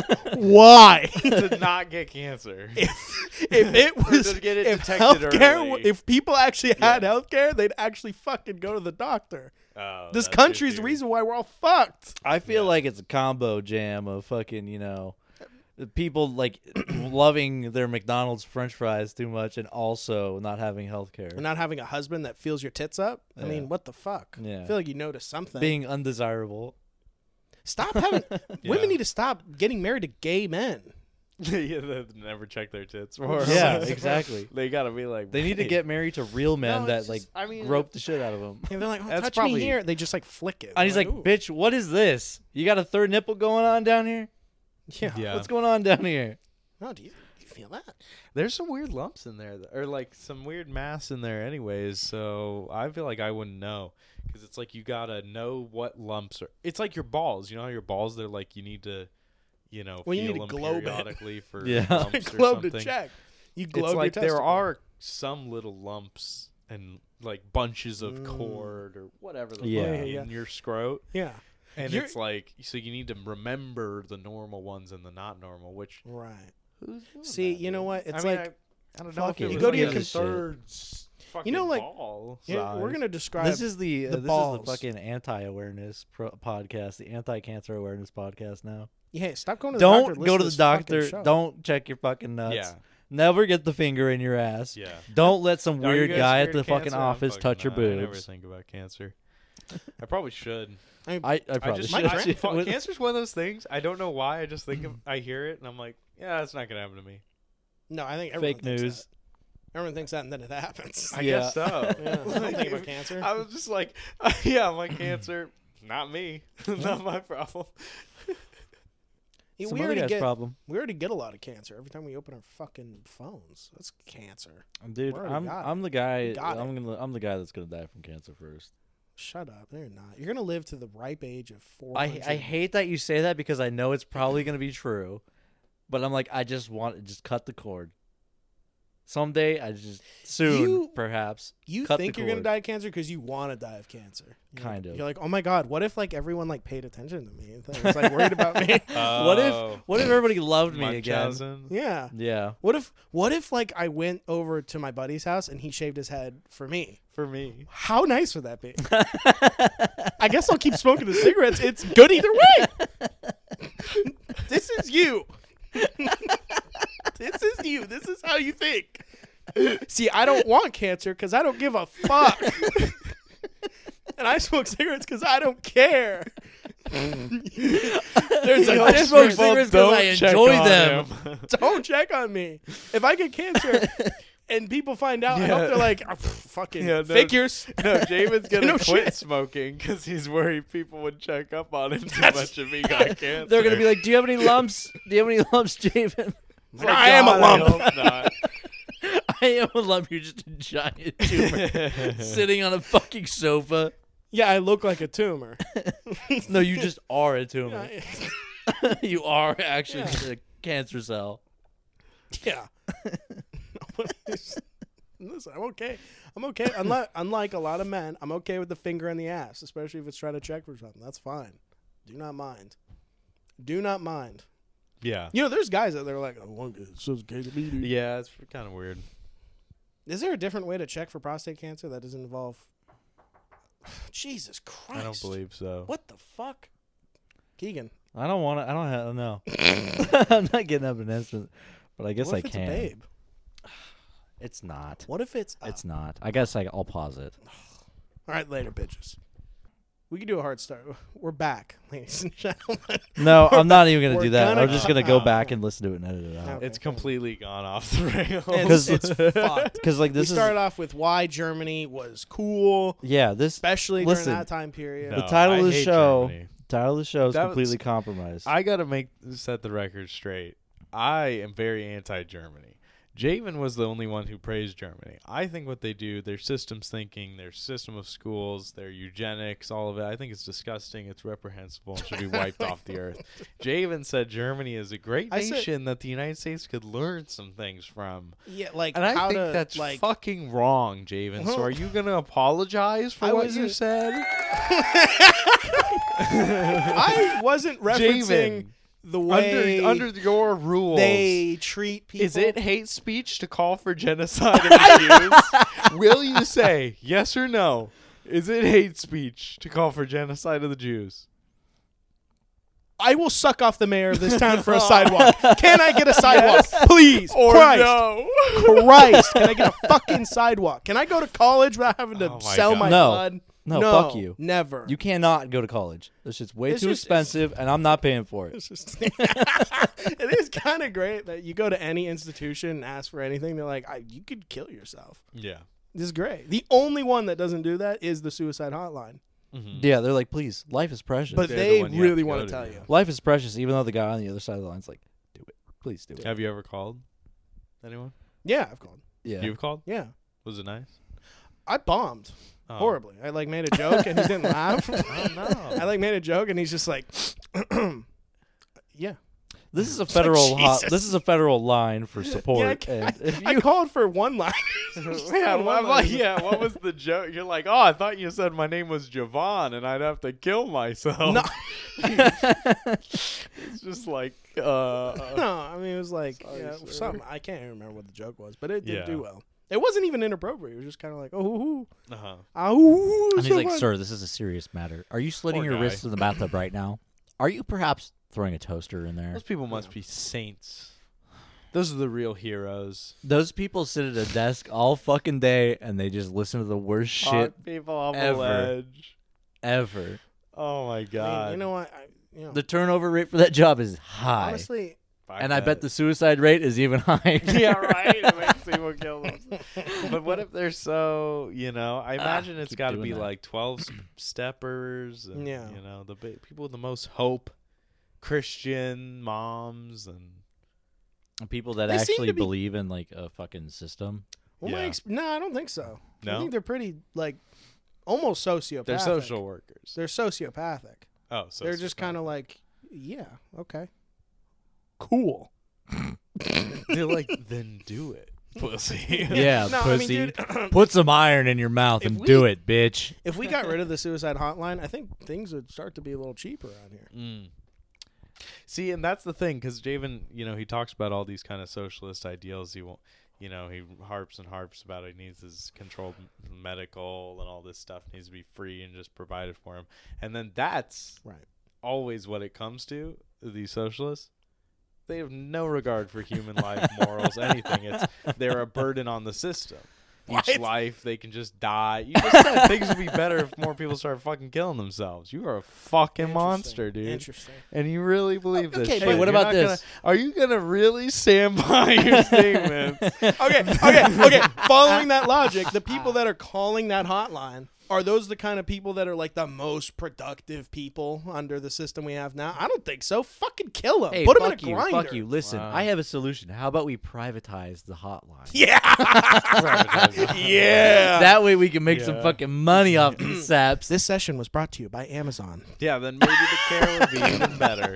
Why? to not get cancer. if it Or was to get it if detected healthcare, early. if people actually had Yeah. healthcare, they'd actually fucking go to the doctor. Oh, This that's country's good the theory. reason why we're all fucked. I feel Yeah. like it's a combo jam of fucking, you know, people like loving their McDonald's French fries too much and also not having health care. And not having a husband that feels your tits up. I Yeah. mean, what the fuck? Yeah. I feel like you notice something. Being undesirable. Stop having. Yeah. Women need to stop getting married to gay men. yeah, they never check their tits. Or Yeah, exactly. They gotta be like They need to "Wait." get married to real men No, that it's like just- I mean, grope the shit out of them. And they're like, oh, That's touch probably- me here. They just like flick it. And he's like, "Ooh." bitch, what is this? You got a third nipple going on down here? yeah. Yeah. What's going on down here? Oh, do you, do you feel that? There's some weird lumps in there, th- or like some weird mass in there, anyways. So I feel like I wouldn't know because it's like you gotta know what lumps are. It's like your balls. You know how your balls? They're like you need to, you know, Well, you feel need to them globe it. periodically for Yeah. lumps or Globe to something. check. You globe It's your like there testicle. are some little lumps and like bunches of Mm. cord or whatever the Yeah. fuck Yeah, yeah, in your scrot. Yeah. And You're- it's like so you need to remember the normal ones and the not normal, which Right. who's doing See, that, you know dude? what? It's I mean, like- I, I don't know fuck if it. it You was go to like your a con- third s- fucking You know, like- ball Yeah, we're size. gonna describe This is the, uh, the this balls. is the fucking anti-awareness pro- podcast, the anti-cancer awareness podcast now. Yeah, stop going to the doctor. Don't go to the listen this fucking doctor. show. Don't check your fucking nuts. Yeah. Never get the finger in your ass. Yeah. Don't let some Are you weird guys guy at scared the of fucking cancer? I'm office fucking touch your not. I never boobs. think about cancer. I probably should. I mean, I, I I probably just My should. grand- I, fu- With- cancer's one of those things. I don't know why. I just think of, I hear it and I'm like, yeah, that's not gonna happen to me. no, I think everyone Fake thinks news. that. Everyone thinks that, and then it happens. I Yeah. guess so. Yeah, I don't think about cancer. I was just like, yeah, I'm like cancer. Not me. Not my problem. Yeah, Some we other already guy's get problem. we already get a lot of cancer every time we open our fucking phones. That's cancer. Dude, already I'm got it. I'm the guy. We got I'm gonna I'm the guy that's gonna die from cancer first. Shut up. They're not. You're gonna live to the ripe age of four. I I hate that you say that because I know it's probably gonna be true, but I'm like I just want to just cut the cord. Someday, I just soon You- perhaps. You cut think the you're gonna cord. die of cancer because you want to die of cancer. You're Kind like, of. You're like, oh my god, what if like everyone like paid attention to me and th- was like worried about me? What if what if everybody loved me again? Munchausen. Yeah. Yeah. What if what if like I went over to my buddy's house and he shaved his head for me? For me. How nice would that be? I guess I'll keep smoking the cigarettes. It's good either way. This is you. This is you. This is how you think. See, I don't want cancer because I don't give a fuck. And I smoke cigarettes because I don't care. There's a I smoke difference. cigarettes because I check enjoy on them. him. Don't check on me. If I get cancer and people find out, I Yeah. hope they're like, "Oh, pff, fucking Yeah, no, figures. No, Javen's gonna No quit shit. smoking because he's worried people would check up on him too much if he got cancer. They're gonna be like, "Do you have any lumps? Do you have any lumps, Javen?" Oh I am a God, lump. I hope not. I am a lump. You're just a giant tumor sitting on a fucking sofa. Yeah, I look like a tumor. No, you just are a tumor. You are actually just a cancer cell. Yeah. Listen, I'm okay. I'm okay. Unlike, unlike a lot of men, I'm okay with the finger in the ass, especially if it's trying to check for something. That's fine. Do not mind. Do not mind. Yeah. You know, there's guys out there like, oh, it's so gay to me, dude. Yeah, it's kind of weird. Is there a different way to check for prostate cancer that doesn't involve... Jesus Christ. I don't believe so. What the fuck? Keegan. I don't want to. I don't have, know. I'm not getting up an instant, but I guess What I if it's can. a babe? It's not. What if it's... It's not. I guess I, I'll pause it. All right, later, bitches. We can do a hard start. We're back, ladies and gentlemen. No, I'm not even going to We're do that. gonna I'm just cut- going to go oh. back and listen to it and edit it out. Okay. It's completely gone off the rails. It's, it's fucked. Because like We this is started off with why Germany was cool, yeah this especially listen, during that time period. No, the title I of the hate show. Germany. Title of the show is That was- completely compromised. I gotta make set the record straight. I am very anti-Germany. Javen was the only one who praised Germany. I think what they do, their systems thinking, their system of schools, their eugenics, all of it, I think it's disgusting. It's reprehensible and should be wiped off the earth. Javen said Germany is a great I said- nation that the United States could learn some things from. Yeah, like And I how think to that's like. fucking wrong, Javen. So Well- are you gonna apologize for I what wasn't- you said? I wasn't referencing Javen, the way under under your rules, they treat people. is it hate speech to call for genocide of the Jews? Will you say yes or no? Is it hate speech to call for genocide of the Jews? I will suck off the mayor of this town for a sidewalk. Can I get a sidewalk, please? Or Christ, no? Christ, can I get a fucking sidewalk? Can I go to college without having to Oh my sell God. my No. blood? No, fuck you. Never. You cannot go to college. This shit's way It's too just- expensive, and I'm not paying for it. It's just, it is kind of great that you go to any institution and ask for anything. They're like, I, you could kill yourself. Yeah. This is great. The only one that doesn't do that is the suicide hotline. Yeah, they're like, please, life is precious. But They're the they one you have really to want go to to, tell yeah. you. life is precious, even though the guy on the other side of the line's like, do it. Please do it. Have you ever called anyone? Yeah, I've called. Yeah. You've called? Yeah. Was it nice? I bombed Oh. horribly. I like made a joke and he didn't laugh. Oh no. I like made a joke and he's just like, yeah. This is a like, federal hot, Jesus. this is a federal line for support. Yeah, I, ca- and I- if I you, called for one line. yeah, what, what- yeah, what was the joke? You're like, oh, I thought you said my name was Javon and I'd have to kill myself. No. It's just like, uh, No, I mean it was like Sorry, yeah, sir. something. I can't even remember what the joke was, but it did Yeah. do well. It wasn't even inappropriate. It was just kind of like, oh, hoo, hoo. uh-huh. Ah, ooh, and he's so like, fun. sir, this is a serious matter. Are you slitting Poor your guy. wrists in the bathtub right now? Are you perhaps throwing a toaster in there? Those people must be saints. Those are the real heroes. Those people sit at a desk all fucking day and they just listen to the worst shit Hot people on ever. the ledge. ever. Oh my I god. mean, you know what? I, you know, The turnover rate for that job is high. honestly, and I bet the suicide rate is even higher. yeah, right. It makes people kill themselves. But what if they're so, you know, I imagine it's keep got to doing be that. like twelve steppers and, Yeah. you know, the ba- people with the most hope, Christian moms and And people that They seem actually to be- believe in like a fucking system. well, my Yeah. ex- no, I don't think so. I No? think they're pretty like almost sociopathic. they're social workers. They're sociopathic. Oh, so They're just kind of like, yeah, okay, cool. they're like, then do it, pussy. Yeah, No, I mean, pussy. dude, Put some iron in your mouth If and we- do it, bitch. if we got rid of the suicide hotline, I think things would start to be a little cheaper around here. Mm. See, and that's the thing, because Javen, you know, he talks about all these kind of socialist ideals. He won't, you know, he harps and harps about it. He needs his controlled m- medical and all this stuff needs to be free and just provided for him. And then that's Right. always what it comes to. These socialists, they have no regard for human life, morals, anything. It's they're a burden on the system. Each What? life they can just die. You just said things would be better if more people start fucking killing themselves. You are a fucking Interesting. monster, dude. Interesting. And you really believe this? Okay, shit. but what You're about not this? Gonna, are you gonna really stand by your statements? Okay, okay, okay. Following that logic, the people that are calling that hotline, are those the kind of people that are like the most productive people under the system we have now? I don't think so. Fucking kill them. Hey, Put them in fuck a you, grinder. fuck you. Listen, Wow. I have a solution. How about we privatize the hotline? Yeah. yeah. That way we can make some Yeah. fucking money off these saps. This session was brought to you by Amazon. Yeah, then maybe the care would be even better.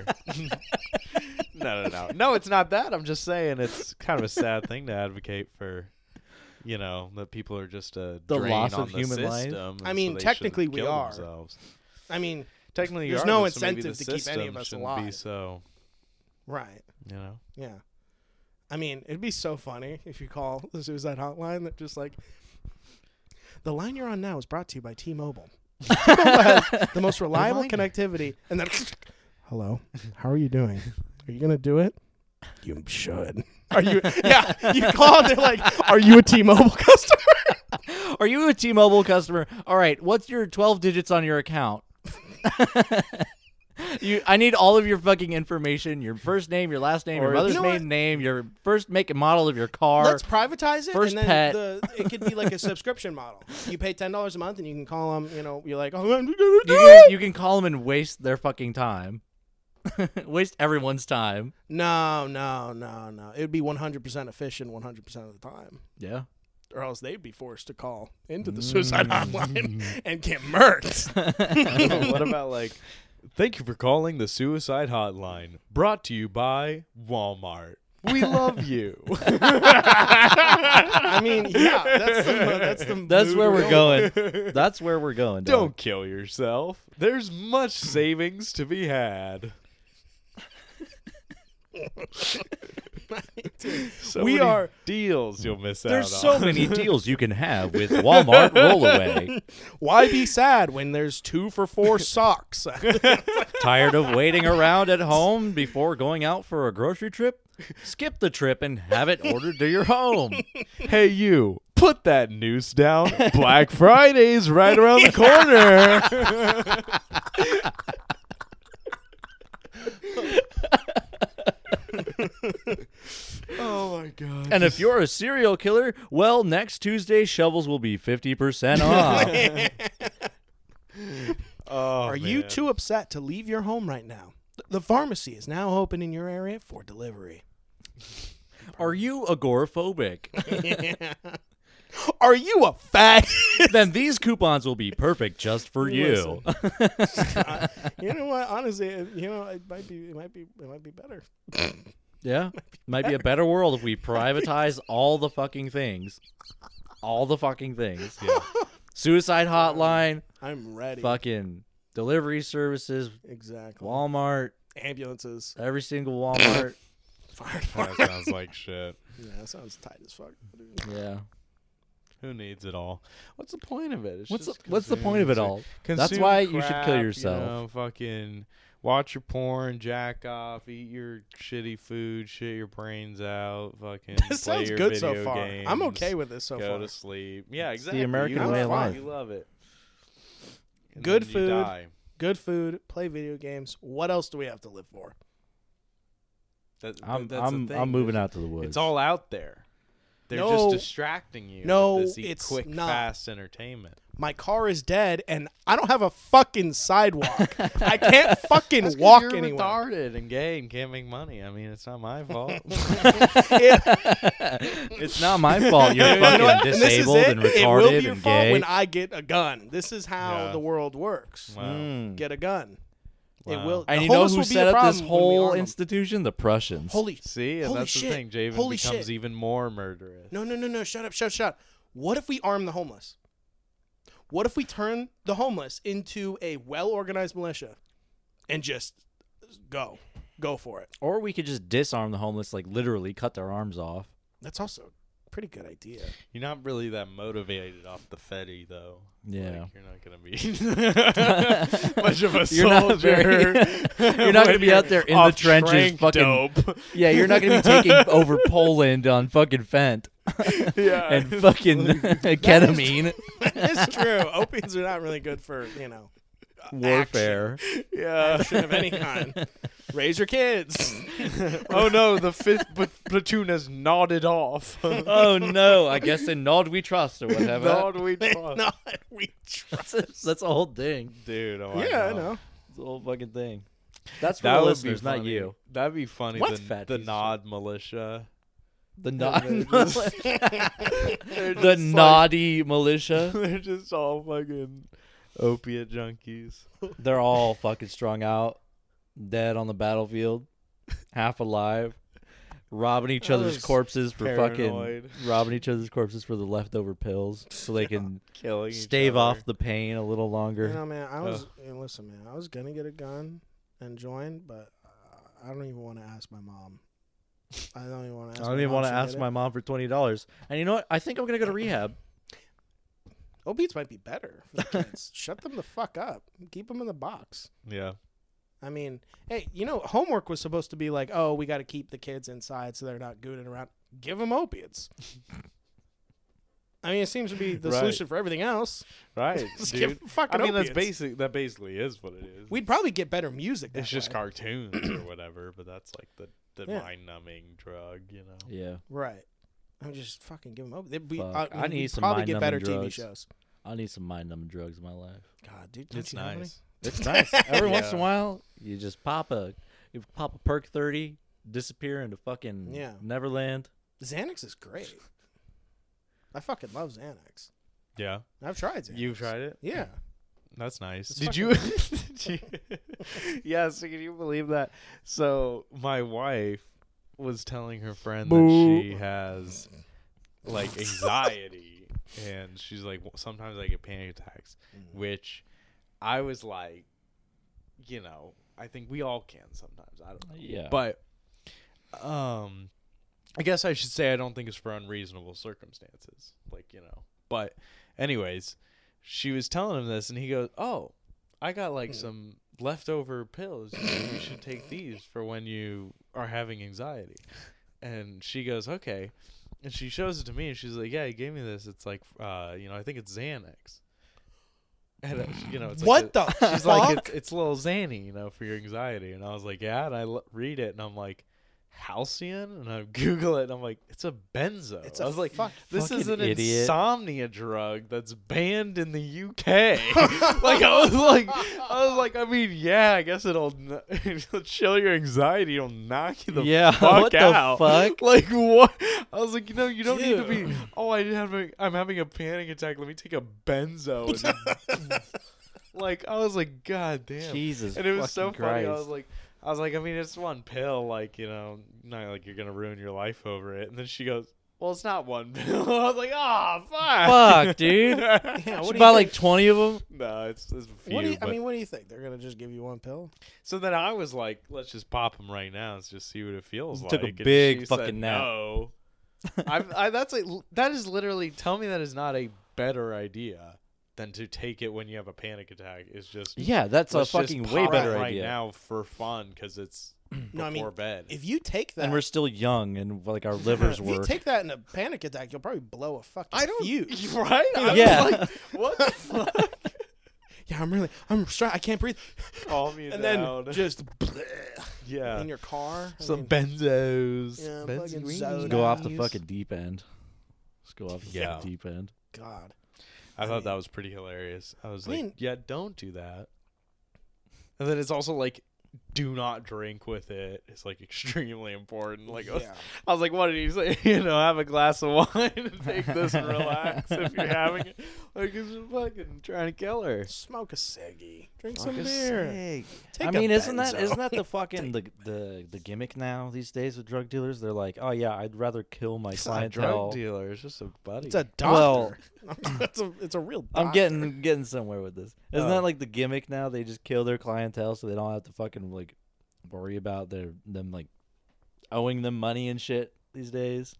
no, no, no, no. It's not that. I'm just saying it's kind of a sad thing to advocate for you know, that people are just a The drain loss on of the human life? system. I and mean, so they technically shouldn't we kill are. themselves. I mean, Technically, There's you no are, so maybe incentive the to keep any of system us shouldn't alive. Be so, right. you know. Yeah. I mean, it'd be so funny if you call the suicide hotline that just like, the line you're on now is brought to you by T-Mobile. T-Mobile has the most reliable connectivity. And then, hello, how are you doing? Are you going to do it? You should. Are you? Yeah, you call and they're like, are you a T-Mobile customer? Are you a T-Mobile customer? All right, what's your twelve digits on your account? You, I need all of your fucking information: your first name, your last name, your Or- mother's You know maiden name, your first make and model of your car. Let's privatize it. First and then pet. The, it could be like a subscription model. You pay ten dollars a month and you can call them, you know, you're like, oh, I'm gonna do you, it. can, you can call them and waste their fucking time. Waste everyone's time. No, no, no, no. It would be one hundred percent efficient one hundred percent of the time. Yeah. Or else they'd be forced to call into the suicide hotline and get murked. What about like, thank you for calling the suicide hotline, brought to you by Walmart. We love you. I mean, yeah, that's the that's the That's mood where we're we're going. That's where we're going. dog. Don't kill yourself. There's much savings to be had. So We many are- deals you'll miss There's out so on. many deals you can have with Walmart Rollaway. Why be sad when there's two for four socks? Tired of waiting around at home before going out for a grocery trip? Skip the trip and have it ordered to your home. Hey, you, put that noose down. Black Friday's right around the corner. Oh, my God. And if you're a serial killer, well, next Tuesday, shovels will be fifty percent off. Oh, Are you man. too upset to leave your home right now? Th- The pharmacy is now open in your area for delivery. Are you agoraphobic? Are you a fag? Then these coupons will be perfect just for you. Uh, you know what? Honestly, it- you know, it might be, it might be, it might be better. Yeah. Might be a better world if we privatize all the fucking things. All the fucking things. Yeah. Suicide hotline, I'm ready. fucking delivery services, Exactly. Walmart, Ambulances. every single Walmart. Fire That department. sounds like shit. Yeah, that sounds tight as fuck. dude. Yeah. Who needs it all? What's the point of it? It's What's the, just what's the point of it consume- all? consume That's why you should crap, kill yourself. You know, fucking watch your porn, jack off, eat your shitty food, shit your brains out, fucking This play sounds your good so video far. games, I'm okay with this so go far. to sleep. Yeah, It's the exactly. American you way of love it. life. You love it. And Good then you food. die. Good food, play video games. What else do we have to live for? That, but I'm that's I'm the thing. I'm moving There's- out to the woods. It's all out there. They're No. just distracting you. No, with this it's quick, not. fast entertainment. My car is dead, and I don't have a fucking sidewalk. I can't fucking That's 'cause walk you're anywhere. retarded and gay and can't make money. I mean, it's not my fault. It's not my fault. You're You know fucking what? And this is disabled it. and It will be retarded your and fault gay. when I get a gun. This is how Yeah. the world works. Wow. Mm. Get a gun. It Wow. will. the And you know homeless who will be set a up this problem when we whole arm 'em. institution? The Prussians. Holy See, and Holy that's shit. the thing. Javen Holy becomes shit. even more murderous. No, no, no, no. Shut up, shut up, shut up. What if we arm the homeless? What if we turn the homeless into a well-organized militia and just go? Go for it. Or we could just disarm the homeless, like literally cut their arms off. That's also a pretty good idea. You're not really that motivated off the Fetty, though. Yeah. Like, you're not going to be much of a You're not soldier. very- You're not gonna be out there in the off trenches trank fucking- dope. Yeah, you're not gonna be taking over Poland on fucking Fent Yeah. and fucking ketamine It's true. Opiates are not really good for, you know, warfare. yeah. action of any kind. Raise your kids. Oh, no. The fifth pl- platoon has nodded off. Oh no! I guess in Nod we trust or whatever. Nod we trust. Not we trust. That's, that's a whole thing. Dude, oh, Yeah, I know. It's a whole fucking thing. That's for That the would listeners, be not funny. you. That'd be funny. What the fat the piece of nod militia. The nod, They're just- They're the just like- naughty militia. They're just all fucking opiate junkies. They're all fucking strung out, dead on the battlefield, half alive, robbing each I other's was corpses for paranoid. fucking robbing each other's corpses for the leftover pills, so they can Killing each stave other. off the pain a little longer. You know, man, I was. You know, listen, man, I was gonna get a gun and join, but uh, I don't even want to ask my mom. I don't even want to. I ask don't my even mom want to she'll ask get my it. mom for twenty dollars. And you know what? I think I'm gonna go to rehab. Opiates might be better for the kids. Shut them the fuck up. Keep them in the box. Yeah. I mean, hey, you know, homework was supposed to be like, oh, we got to keep the kids inside so they're not gooning around. Give them opiates. I mean, it seems to be the Right. solution for everything else. Right, Just dude. give fucking I mean, that's opiates. basic. That basically is what it is. We'd probably get better music. That It's just way. cartoons or whatever, but that's like the, the Yeah. mind-numbing drug, you know. Yeah, Right. I'm just fucking give them opiates. We, Fuck. uh, I need we'd some probably get mind-numbing better T V drugs. shows. I need some mind-numbing drugs in my life. God, dude, don't It's you have any? nice. It's nice. Every once in a Yeah. while, you just pop a you pop a perk thirty, disappear into fucking Yeah. Neverland. Xanax is great. I fucking love Xanax. Yeah. I've tried Xanax. You've tried it? Yeah. That's nice. It's Did you? did you yeah. So can you believe that? So my wife was telling her friend Boo. that she has like anxiety, and she's like, "Well, sometimes I get panic attacks," which I was like, you know, I think we all can sometimes. I don't know. Yeah. But um, I guess I should say I don't think it's for unreasonable circumstances. Like, you know. But anyways, she was telling him this, and he goes, "Oh, I got like some leftover pills. You know, you should take these for when you are having anxiety." And she goes, "Okay." And she shows it to me, and she's like, "Yeah, he gave me this. It's like, uh, you know, I think it's Xanax." And uh, you know, it's What like the a, she's like, fuck? it's, it's a little Xanny, you know, for your anxiety. And I was like, "Yeah." And I l- read it, and I'm like, Halcyon, and I Google it, and I'm like, it's a benzo. It's I a was like, fuck- this is an fucking idiot. insomnia drug that's banned in the U K. Like I was like, I was like, I mean, yeah, I guess it'll, n- it'll chill your anxiety, it'll knock you the Yeah, fuck what the out. fuck? Like what? I was like, you know, you don't need to Dude. be. Oh, I didn't have a, I'm having a panic attack. Let me take a benzo. And like I was like, God damn. Jesus And it was so fucking funny. I Christ. was like, I was like, I mean, it's one pill. Like, you know, not like you're gonna ruin your life over it. And then she goes, "Well, it's not one pill." I was like, "Oh, fuck, Fuck, dude. Yeah, She what do you bought like think? twenty of them. No, it's, it's a few. What do you, I but- mean, what do you think? They're gonna just give you one pill? so then I was like, let's just pop them right now. Let's just see what it feels Took a like. And big she fucking said nap. No, I, I, that's like that is literally. Tell me that is not a better idea than to take it when you have a panic attack. It's just Yeah, that's a let's just fucking way pop better it right idea. now for fun because it's No, I before mean, bed. if you take that, And we're still young, and like our livers if you work. take that in a panic attack, you'll probably blow a fucking I don't fuse. right. I was Yeah. like, what the fuck? Yeah, I'm really, I'm stra- I can't breathe. Calm me And down. then just yeah. in your car. I Some mean, benzos. Yeah, Benz- fucking we Zodas. need Go off the these. fucking deep end. Just go off the Yeah. fucking deep end. God. I thought that was pretty hilarious. I was I like, mean- yeah, don't do that. And then it's also like, do not drink with it. It's like extremely important. Like, I was, Yeah. I was like, what did he say? You know, have a glass of wine and take this and relax if you're having it. Like, he's fucking trying to kill her. Smoke a ciggy. Drink Fuck some a beer. cig. Take I a mean, isn't that benzo. isn't that the fucking the, the the gimmick now these days with drug dealers? They're like, oh yeah, I'd rather kill my It's not a clientele. drug dealer. It's just a buddy. It's a Well- doctor. it's a it's a real. Doctor. I'm getting getting somewhere with this. Isn't Oh. that like the gimmick now? They just kill their clientele so they don't have to fucking like worry about their them like owing them money and shit these days.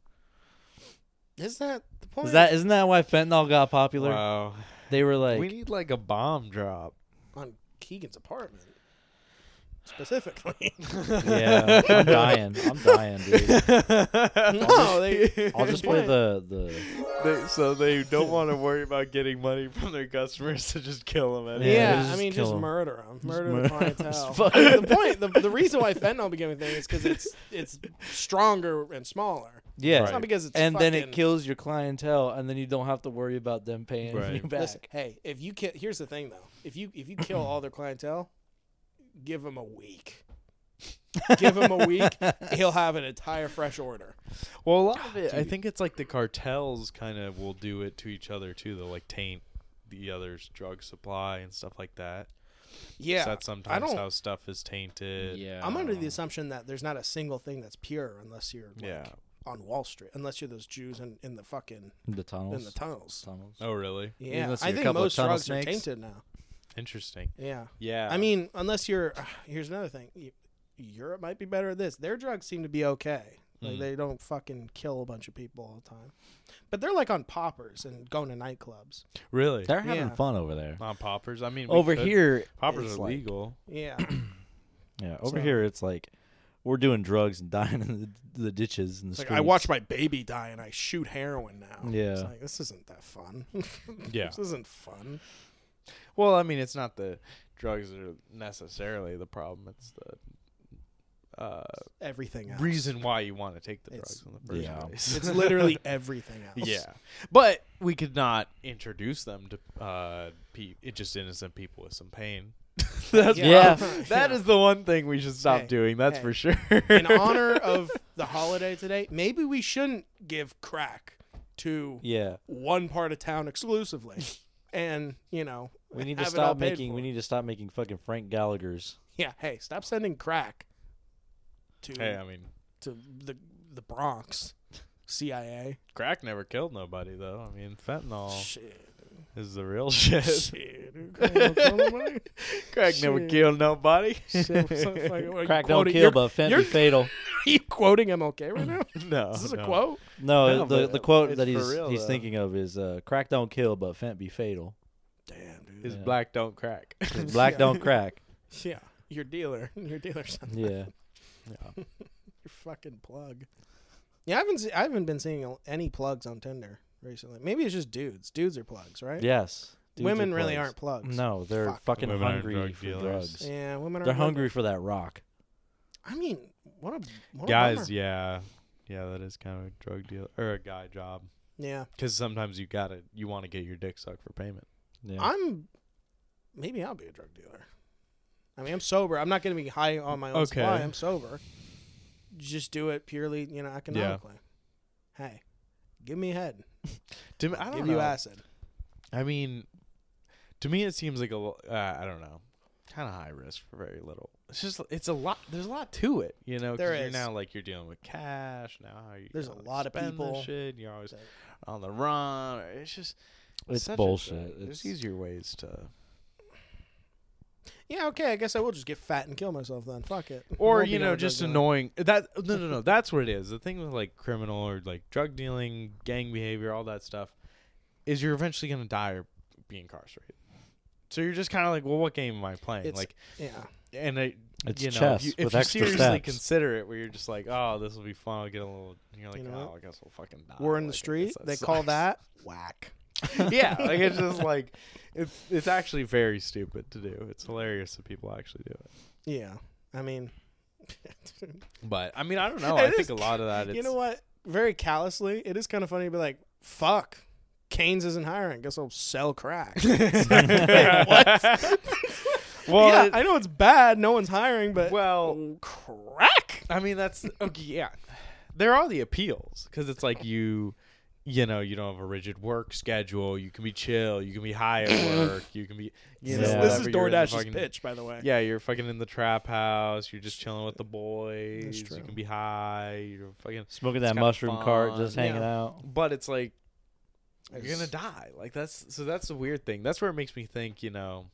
Is that the point? Is that isn't that why fentanyl got popular? Wow. They were like, we need like a bomb drop. on Keegan's apartment specifically? yeah, I'm dying. I'm dying, dude. no, they. I'll just play the the. They, so they don't want to worry about getting money from their customers to just kill them anyway. Yeah, Yeah, just I mean, kill just 'em. murder them, murder mur- the clientele. Just fuck- the point, the, the reason why fentanyl became a thing is because it's it's stronger and smaller. Yeah, It's not because it's and then it fucking- kills your clientele, and then you don't have to worry about them paying Right. you back. Listen, hey, if you ki- here's the thing though, if you if you kill all their clientele, give them a week. Give him a week, he'll have an entire fresh order. Well, a lot of it, I think it's like the cartels kind of will do it to each other too. They'll like taint the other's drug supply and stuff like that. Yeah, So that's I sometimes don't. how stuff is tainted. Yeah. I'm under the assumption that there's not a single thing that's pure unless you're like, Yeah. on Wall Street, unless you're those Jews in, in the fucking The tunnels. in the tunnels. Tunnels. Oh, really? Yeah, Unless I you're a think couple of most tunnel drugs snakes. are tainted now. Interesting. Yeah. Yeah. I mean, unless you're. Uh, here's another thing. Y- Europe might be better at this. Their drugs seem to be okay. Like Mm. they don't fucking kill a bunch of people all the time. But they're like on poppers and going to nightclubs. really? They're having Yeah. fun over there. On poppers? I mean, we Over could- here, poppers it's are like- legal. Yeah. Yeah, over So- here it's like we're doing drugs and dying in the, the ditches and the It's like streets. I watch my baby die and I shoot heroin now. Yeah. It's like this isn't that fun. Yeah. This isn't fun. Well, I mean, it's not the drugs that are necessarily the problem. It's the uh, Everything else. reason why you want to take the It's- drugs in the first Yeah. place. It's literally everything else. Yeah, but we could not introduce them to uh, pe- it just innocent people with some pain. That's Yeah. prob- that is the one thing we should stop Hey, doing. That's hey. for sure. In honor of the holiday today, maybe we shouldn't give crack to Yeah, one part of town exclusively, and you know we need to have it all stop paid making. for. We need to stop making fucking Frank Gallagher's. Yeah, hey, stop sending crack to Hey, I mean, to the the Bronx, C I A. crack never killed nobody, though. I mean, fentanyl Shit, is the real shit. shit, dude, come on, come on, Crack never Shit. killed nobody. shit, so fucking- what, are you Crack don't quoting- kill, you're- but fent you're- be fatal. Are you quoting M L K right now? no, Is this a no. quote? No, No, the but the quote it's that for he's real, he's though. thinking of is uh, "Crack don't kill, but fent be fatal." Damn, dude. Is Yeah. black don't crack. Black Yeah. don't crack. Yeah, your dealer, your dealer sent that. Yeah, Your fucking plug. Yeah, I haven't se- I haven't been seeing any plugs on Tinder recently. Maybe it's just dudes. Dudes are plugs, right? yes. Dudes Women are really plugs. aren't plugs. No, they're Fuck. fucking Women aren't hungry drug for dealers. drugs. Yeah, women are. They're hungry for that rock. I mean, what a what a Guys, bummer. yeah, yeah, that is kind of a drug deal or a guy job. Yeah, Because sometimes you gotta, you want to get your dick sucked for payment. Yeah. I'm. Maybe I'll be a drug dealer. I mean, I'm sober. I'm not going to be high on my own Okay. supply. I'm sober. Just do it purely, you know, economically. Hey, give me head. To me, I don't Give know. you acid. I mean, to me, it seems like a, lo- uh, I don't know, kind of high risk for very little. It's just, it's a lot. There's a lot to it, you know. 'cause There you're is. now like you're dealing with cash now. How you There's a gotta lot of spend this people Shit. You're always that- on the run. It's just, It's such a- bullshit. there's It's- easier ways to. Yeah, okay. I guess I will just get fat and kill myself then. Fuck it. I Or won't be you no know, drug just dealer. annoying. That no, no, no. That's what it is. The thing with like criminal or like drug dealing, gang behavior, all that stuff, is you're eventually gonna die or be incarcerated. So you're just kind of like, well, what game am I playing? It's- like, Yeah. and I, It's you know, chess if you, if with you extra seriously steps. consider it, where you're just like, oh, this will be fun. I'll get a little. And you're like, You know oh, what? I guess we'll fucking die. We're in the Like, I street. guess that They call sucks. that whack. yeah, like it's just like, it's it's actually very stupid to do. It's hilarious that people actually do it. Yeah. I mean, But I mean, I don't know. It I is think a lot of that. It's, you know what? Very callously, it is kind of funny to be like, fuck. Canes isn't hiring. Guess I'll sell crack. It's like, wait, what? Well, yeah, it- I know it's bad. No one's hiring, but Well, crack. I mean, that's okay. Yeah, there are the appeals because it's like you, you know, you don't have a rigid work schedule. You can be chill. You can be high at work. You can be, you This, know, this is whatever, you're in the DoorDash's fucking- pitch, by the way. Yeah, you're fucking in the trap house. You're just chilling with the boys. That's You true. can be high. You're fucking Smoking it's that kinda mushroom cart, fun. just hanging Yeah. out. But it's like you're It's- gonna die. Like that's so that's the weird thing. That's where it makes me think. You know,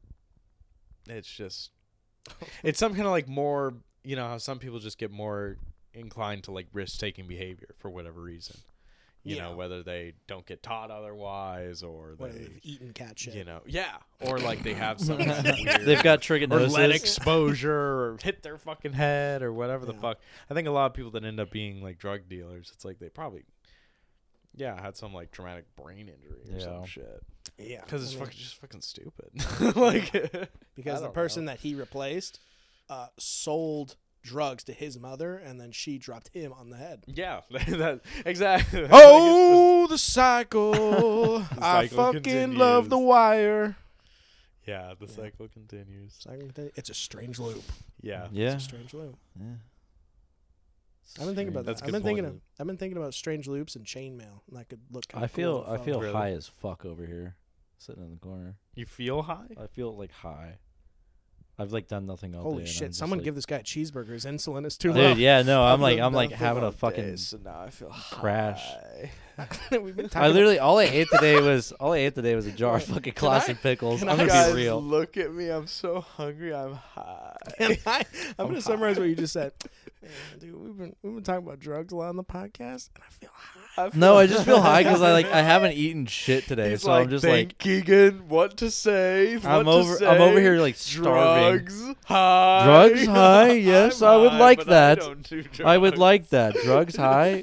it's just it's some kind of like more. You know how some people just get more inclined to like risk taking behavior for whatever reason. You Yeah. know, whether they don't get taught otherwise or What, they, they've eaten cat shit. you know, yeah, or like they have some weird They've got or trichinosis. lead exposure or hit their fucking head or whatever the Yeah. fuck. I think a lot of people that end up being like drug dealers, it's like they probably, yeah, had some like traumatic brain injury or Yeah. some shit. Yeah. Because it's I mean, fucking just fucking stupid. like because I the don't person know. that he replaced uh, sold drugs to his mother, and then she dropped him on the head. yeah, that exactly. Oh, the cycle! I cycle fucking love the continues. wire. yeah, the cycle continues. Cycle conti- It's a strange loop. Yeah, Yeah. It's a strange loop. Yeah. I've been thinking about That's that. a I've good been thinking point. of. I've been thinking about strange loops and chainmail, and that could look. Kinda I feel Cool on I the feel phone. Really? high as fuck over here, sitting in the corner. you feel high. I feel like high. I've like done nothing all day. Holy and I'm shit! just, Someone like- give this guy a cheeseburger. His insulin is too Dude, low. yeah, no, I'm I've like, done I'm like nothing having all a fucking day, so now I feel crash. high. We've been I talking literally all I ate today was all I ate today was a jar of fucking classic pickles. can I'm I- gonna Guys, be real. look at me. I'm so hungry. I'm high. And I, I'm, I'm gonna summarize high. what you just said. Man, dude, we've been we've been talking about drugs a lot on the podcast, and I feel high. I feel No, I just feel high because I like I haven't eaten shit today, He's so like, I'm just "Thank like Keegan, what to say? What I'm to over say? I'm over here like starving. Drugs high. Drugs high? Yes, I'm I would high, like but that. I, don't do I would drugs. like that. Drugs high.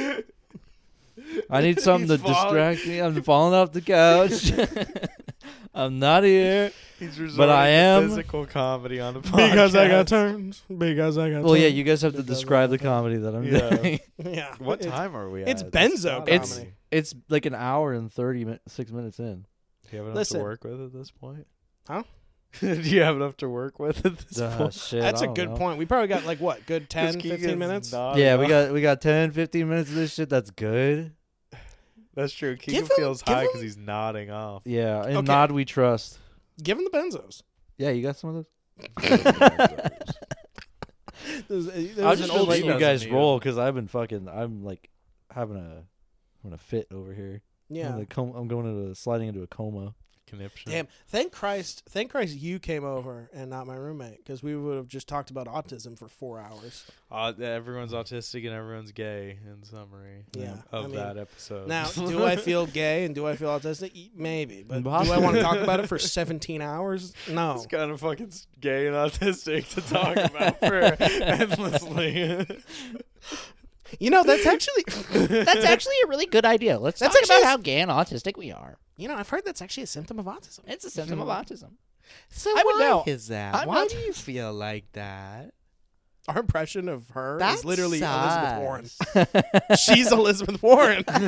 I need something He's to falling- distract me. I'm falling off the couch. I'm not here. He's resorting But I to am- physical comedy on the podcast. Because I got turns. Because I got Well, yeah, turns. you guys have to Because describe I the got comedy that I'm Yeah. doing. Yeah. What It's- time are we at? it's That's benzo not It's funny. it's like an hour and thirty min- six minutes in. Do you have enough Listen. to work with at this point? Huh? Do you have enough to work with at this Uh, point? shit, That's I a don't good know. point. We probably got like what, good 'Cause ten, Keegan's fifteen minutes? nodding Yeah, we off. got we got ten, fifteen minutes of this shit. That's good. That's true. Keegan him- feels give high him- because he's nodding off. Yeah, and Okay. nod we trust. Give him the benzos. Yeah, you got some of those. There's, there's I'll an just old let school- you guys Doesn't need roll because I've been fucking. I'm like having a having a fit over here. Yeah. I'm, like, com- I'm going into sliding into a coma. Conniption. Damn. Thank Christ. Thank Christ you came over and not my roommate, because we would have just talked about autism for four hours. Uh, everyone's autistic and everyone's gay. In summary, Yeah, of I mean, that episode. Now, do I feel gay and do I feel autistic? E- Maybe. But do I Possibly. want to talk about it for seventeen hours? No. It's kind of fucking s- gay and autistic to talk about for endlessly. You know, that's actually That's actually a really good idea. Let's That's talk actually about a- how gay and autistic we are. You know, I've heard that's actually a symptom of autism. It's a symptom of autism. So I would know. is that? I'm Why not- do you feel like that? Our impression of her That is literally Elizabeth Warren. sucks. She's Elizabeth Warren. Tell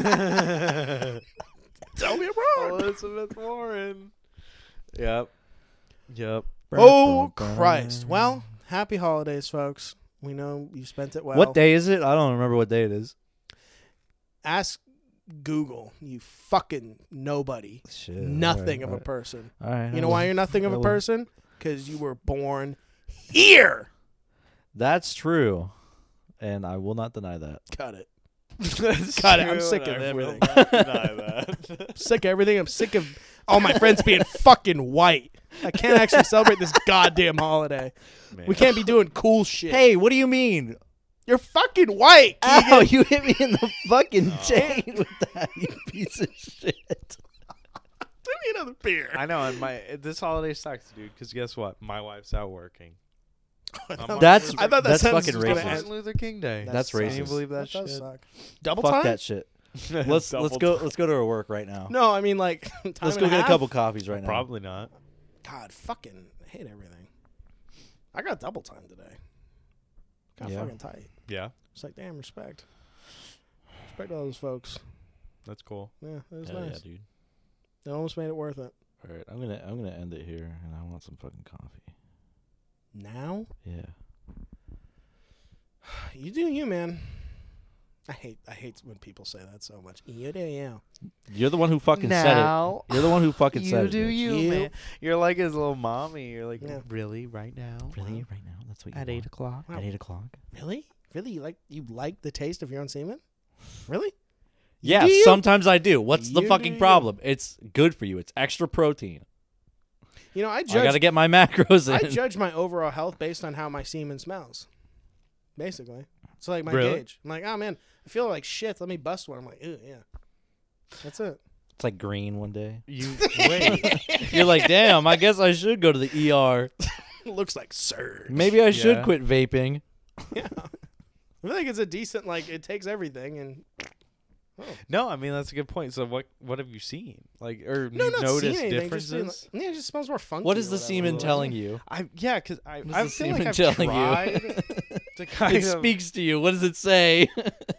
me I'm wrong. Elizabeth Warren. Yep. Yep. Oh, Christ. Well, happy holidays, folks. We know you spent it well. What day is it? I don't remember what day it is. Ask Google, you fucking nobody. Shit. Nothing all of a right, person. All right. You know why you're nothing of a Hello. person? Because you were born here. That's true, and I will not deny that. Cut it. That's Cut it. I'm true, sick and of I will everything. not deny that. I'm sick of everything. I'm sick of all my friends being fucking white. I can't actually celebrate this goddamn holiday. Man. We can't be doing cool shit. Hey, what do you mean? You're fucking white, Keegan. Ow, you hit me in the fucking chain with that, you piece of shit. Give me another beer. I know, and my this holiday sucks, dude. Because guess what? My wife's out working. I'm on That's I thought that that's sentence fucking was gonna racist. end. Martin Luther King Day. That's sucks. racist. Can you believe that, That shit? does suck. Double Fuck time? that shit. Let's Double let's go time. let's go to our work right now. No, I mean like time let's and go a get a half? couple coffees right now. Probably not. God, fucking hate everything. I got double time today. Got Yeah. fucking tight. Yeah, It's like, damn, respect. Respect all those folks. that's cool. Yeah, it was Hell nice. yeah, dude. It almost made it worth it. All right, I'm gonna I'm gonna end it here, and I want some fucking coffee. Now? Yeah. You do you, man. I hate I hate when people say that so much. You do you. You're the one who fucking Now, said it. You're the one who fucking You said it. do bitch. you, You- man. You're like his little mommy. You're like, Yeah. really, right now? Really? Right now? That's what you At want? eight o'clock? At eight o'clock? Really? Really? You like you like the taste of your own semen? Really? Yeah, do you? sometimes I do. What's the You fucking do problem? It's good for you. It's extra protein. You know, I I judge gotta get my macros in. I judge my overall health based on how my semen smells. Basically. It's like my Really? gauge. I'm like, oh man, I feel like shit. Let me bust one. I'm like, ew, yeah. That's it. It's like green one day. You wait. You're like, damn, I guess I should go to the E R. It looks like surge. Maybe I should Yeah. quit vaping. Yeah. I feel like it's a decent, like, it takes everything and. No, I mean that's a good point. So what what have you seen? Like, or No, you not noticed seeing anything. Just being differences? like, yeah, it just smells more funky. What is or the whatever. semen telling you? I yeah, because I What I is the feel like semen I've telling tried you? to kind It of speaks to you. What does it say?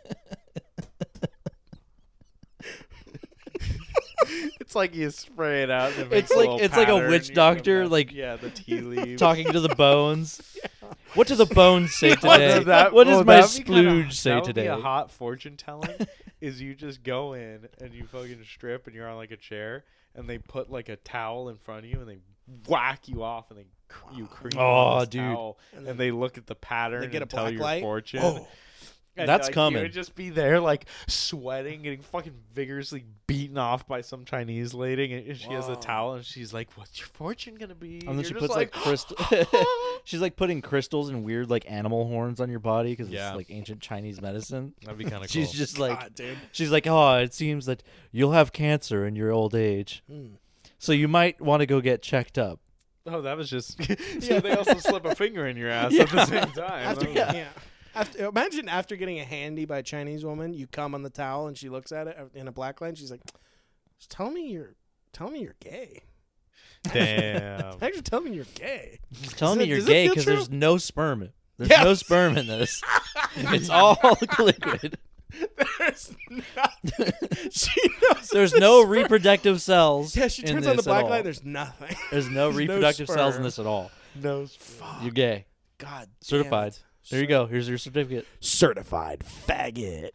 It's like you spray it out. And it It's makes a like- little it's like a pattern, witch you go doctor, back- like, yeah, the tea leaves. Talking to the bones. What do the bones say What today? does that- what does well, my that'd be kinda- splooge say that would today? Be a hot fortune telling is you just go in and you fucking strip and you're on like a chair and they put like a towel in front of you and they whack you off and they cr- you cream Oh, on this dude. towel, and they look at the pattern They get a and tell black your light. fortune. Oh. And, That's like, coming. You would just be there, like sweating, getting fucking vigorously beaten off by some Chinese lady, and she has a Whoa. towel, and she's like, "What's your fortune gonna be?" And then You're she just puts like, crystal. She's like putting crystals and weird like animal horns on your body because Yeah. it's like ancient Chinese medicine. That'd be kind of cool. She's just like, God, dude. she's like, oh, it seems that you'll have cancer in your old age, Mm. so you might want to go get checked up. Oh, that was just. Yeah, they also slip a finger in your ass Yeah. at the same time. After, That was- yeah. After, imagine after getting a handy by a Chinese woman, you come on the towel and she looks at it in a black light. And she's like, "Tell me you're, tell me you're gay. Damn. Actually, tell me you're gay." Telling me it- you're does it gay feel because true? there's no sperm. There's Yes. no sperm in this. It's all liquid. There's nothing. She knows There's there's no sperm. reproductive cells. Yeah, she in turns on the this at black all. light. There's nothing. There's no There's no reproductive cells in sperm. this at all. No. You're gay. God, damn Certified. it. There you go. Here's your certificate. Certified faggot.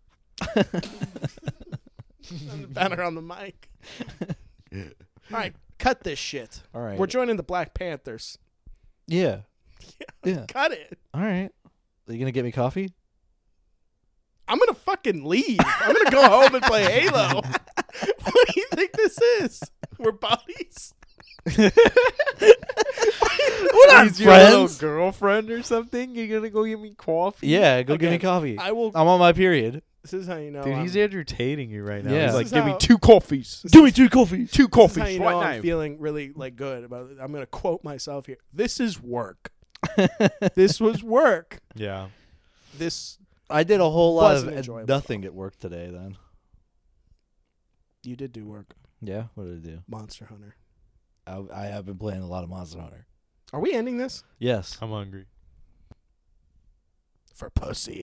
Banner on the mic. All right, cut this shit. All right. We're joining the Black Panthers. Yeah. Yeah. Cut it. All right. Are you gonna get me coffee? I'm gonna fucking leave. I'm gonna go home and play Halo. What do you think this is? We're buddies. What on, Is your little friends? girlfriend or something? You're gonna go get me coffee? Yeah, go get me Okay, coffee. I will. I'm on my period. This is how you know. Dude, I'm, he's entertaining you right now. Yeah. He's This like, is give how- me two coffees. Give me two coffee. Two this coffees is how you right know now. I'm feeling really like good about it. I'm gonna quote myself here. This is work. This was work. Yeah. This I did a whole lot Wasn't of enjoyable. nothing at work today. Then. you did do work. Yeah. What did I do? Monster Hunter. I, I have been playing a lot of Monster Hunter. Are we ending this Yes. I'm hungry. for pussy?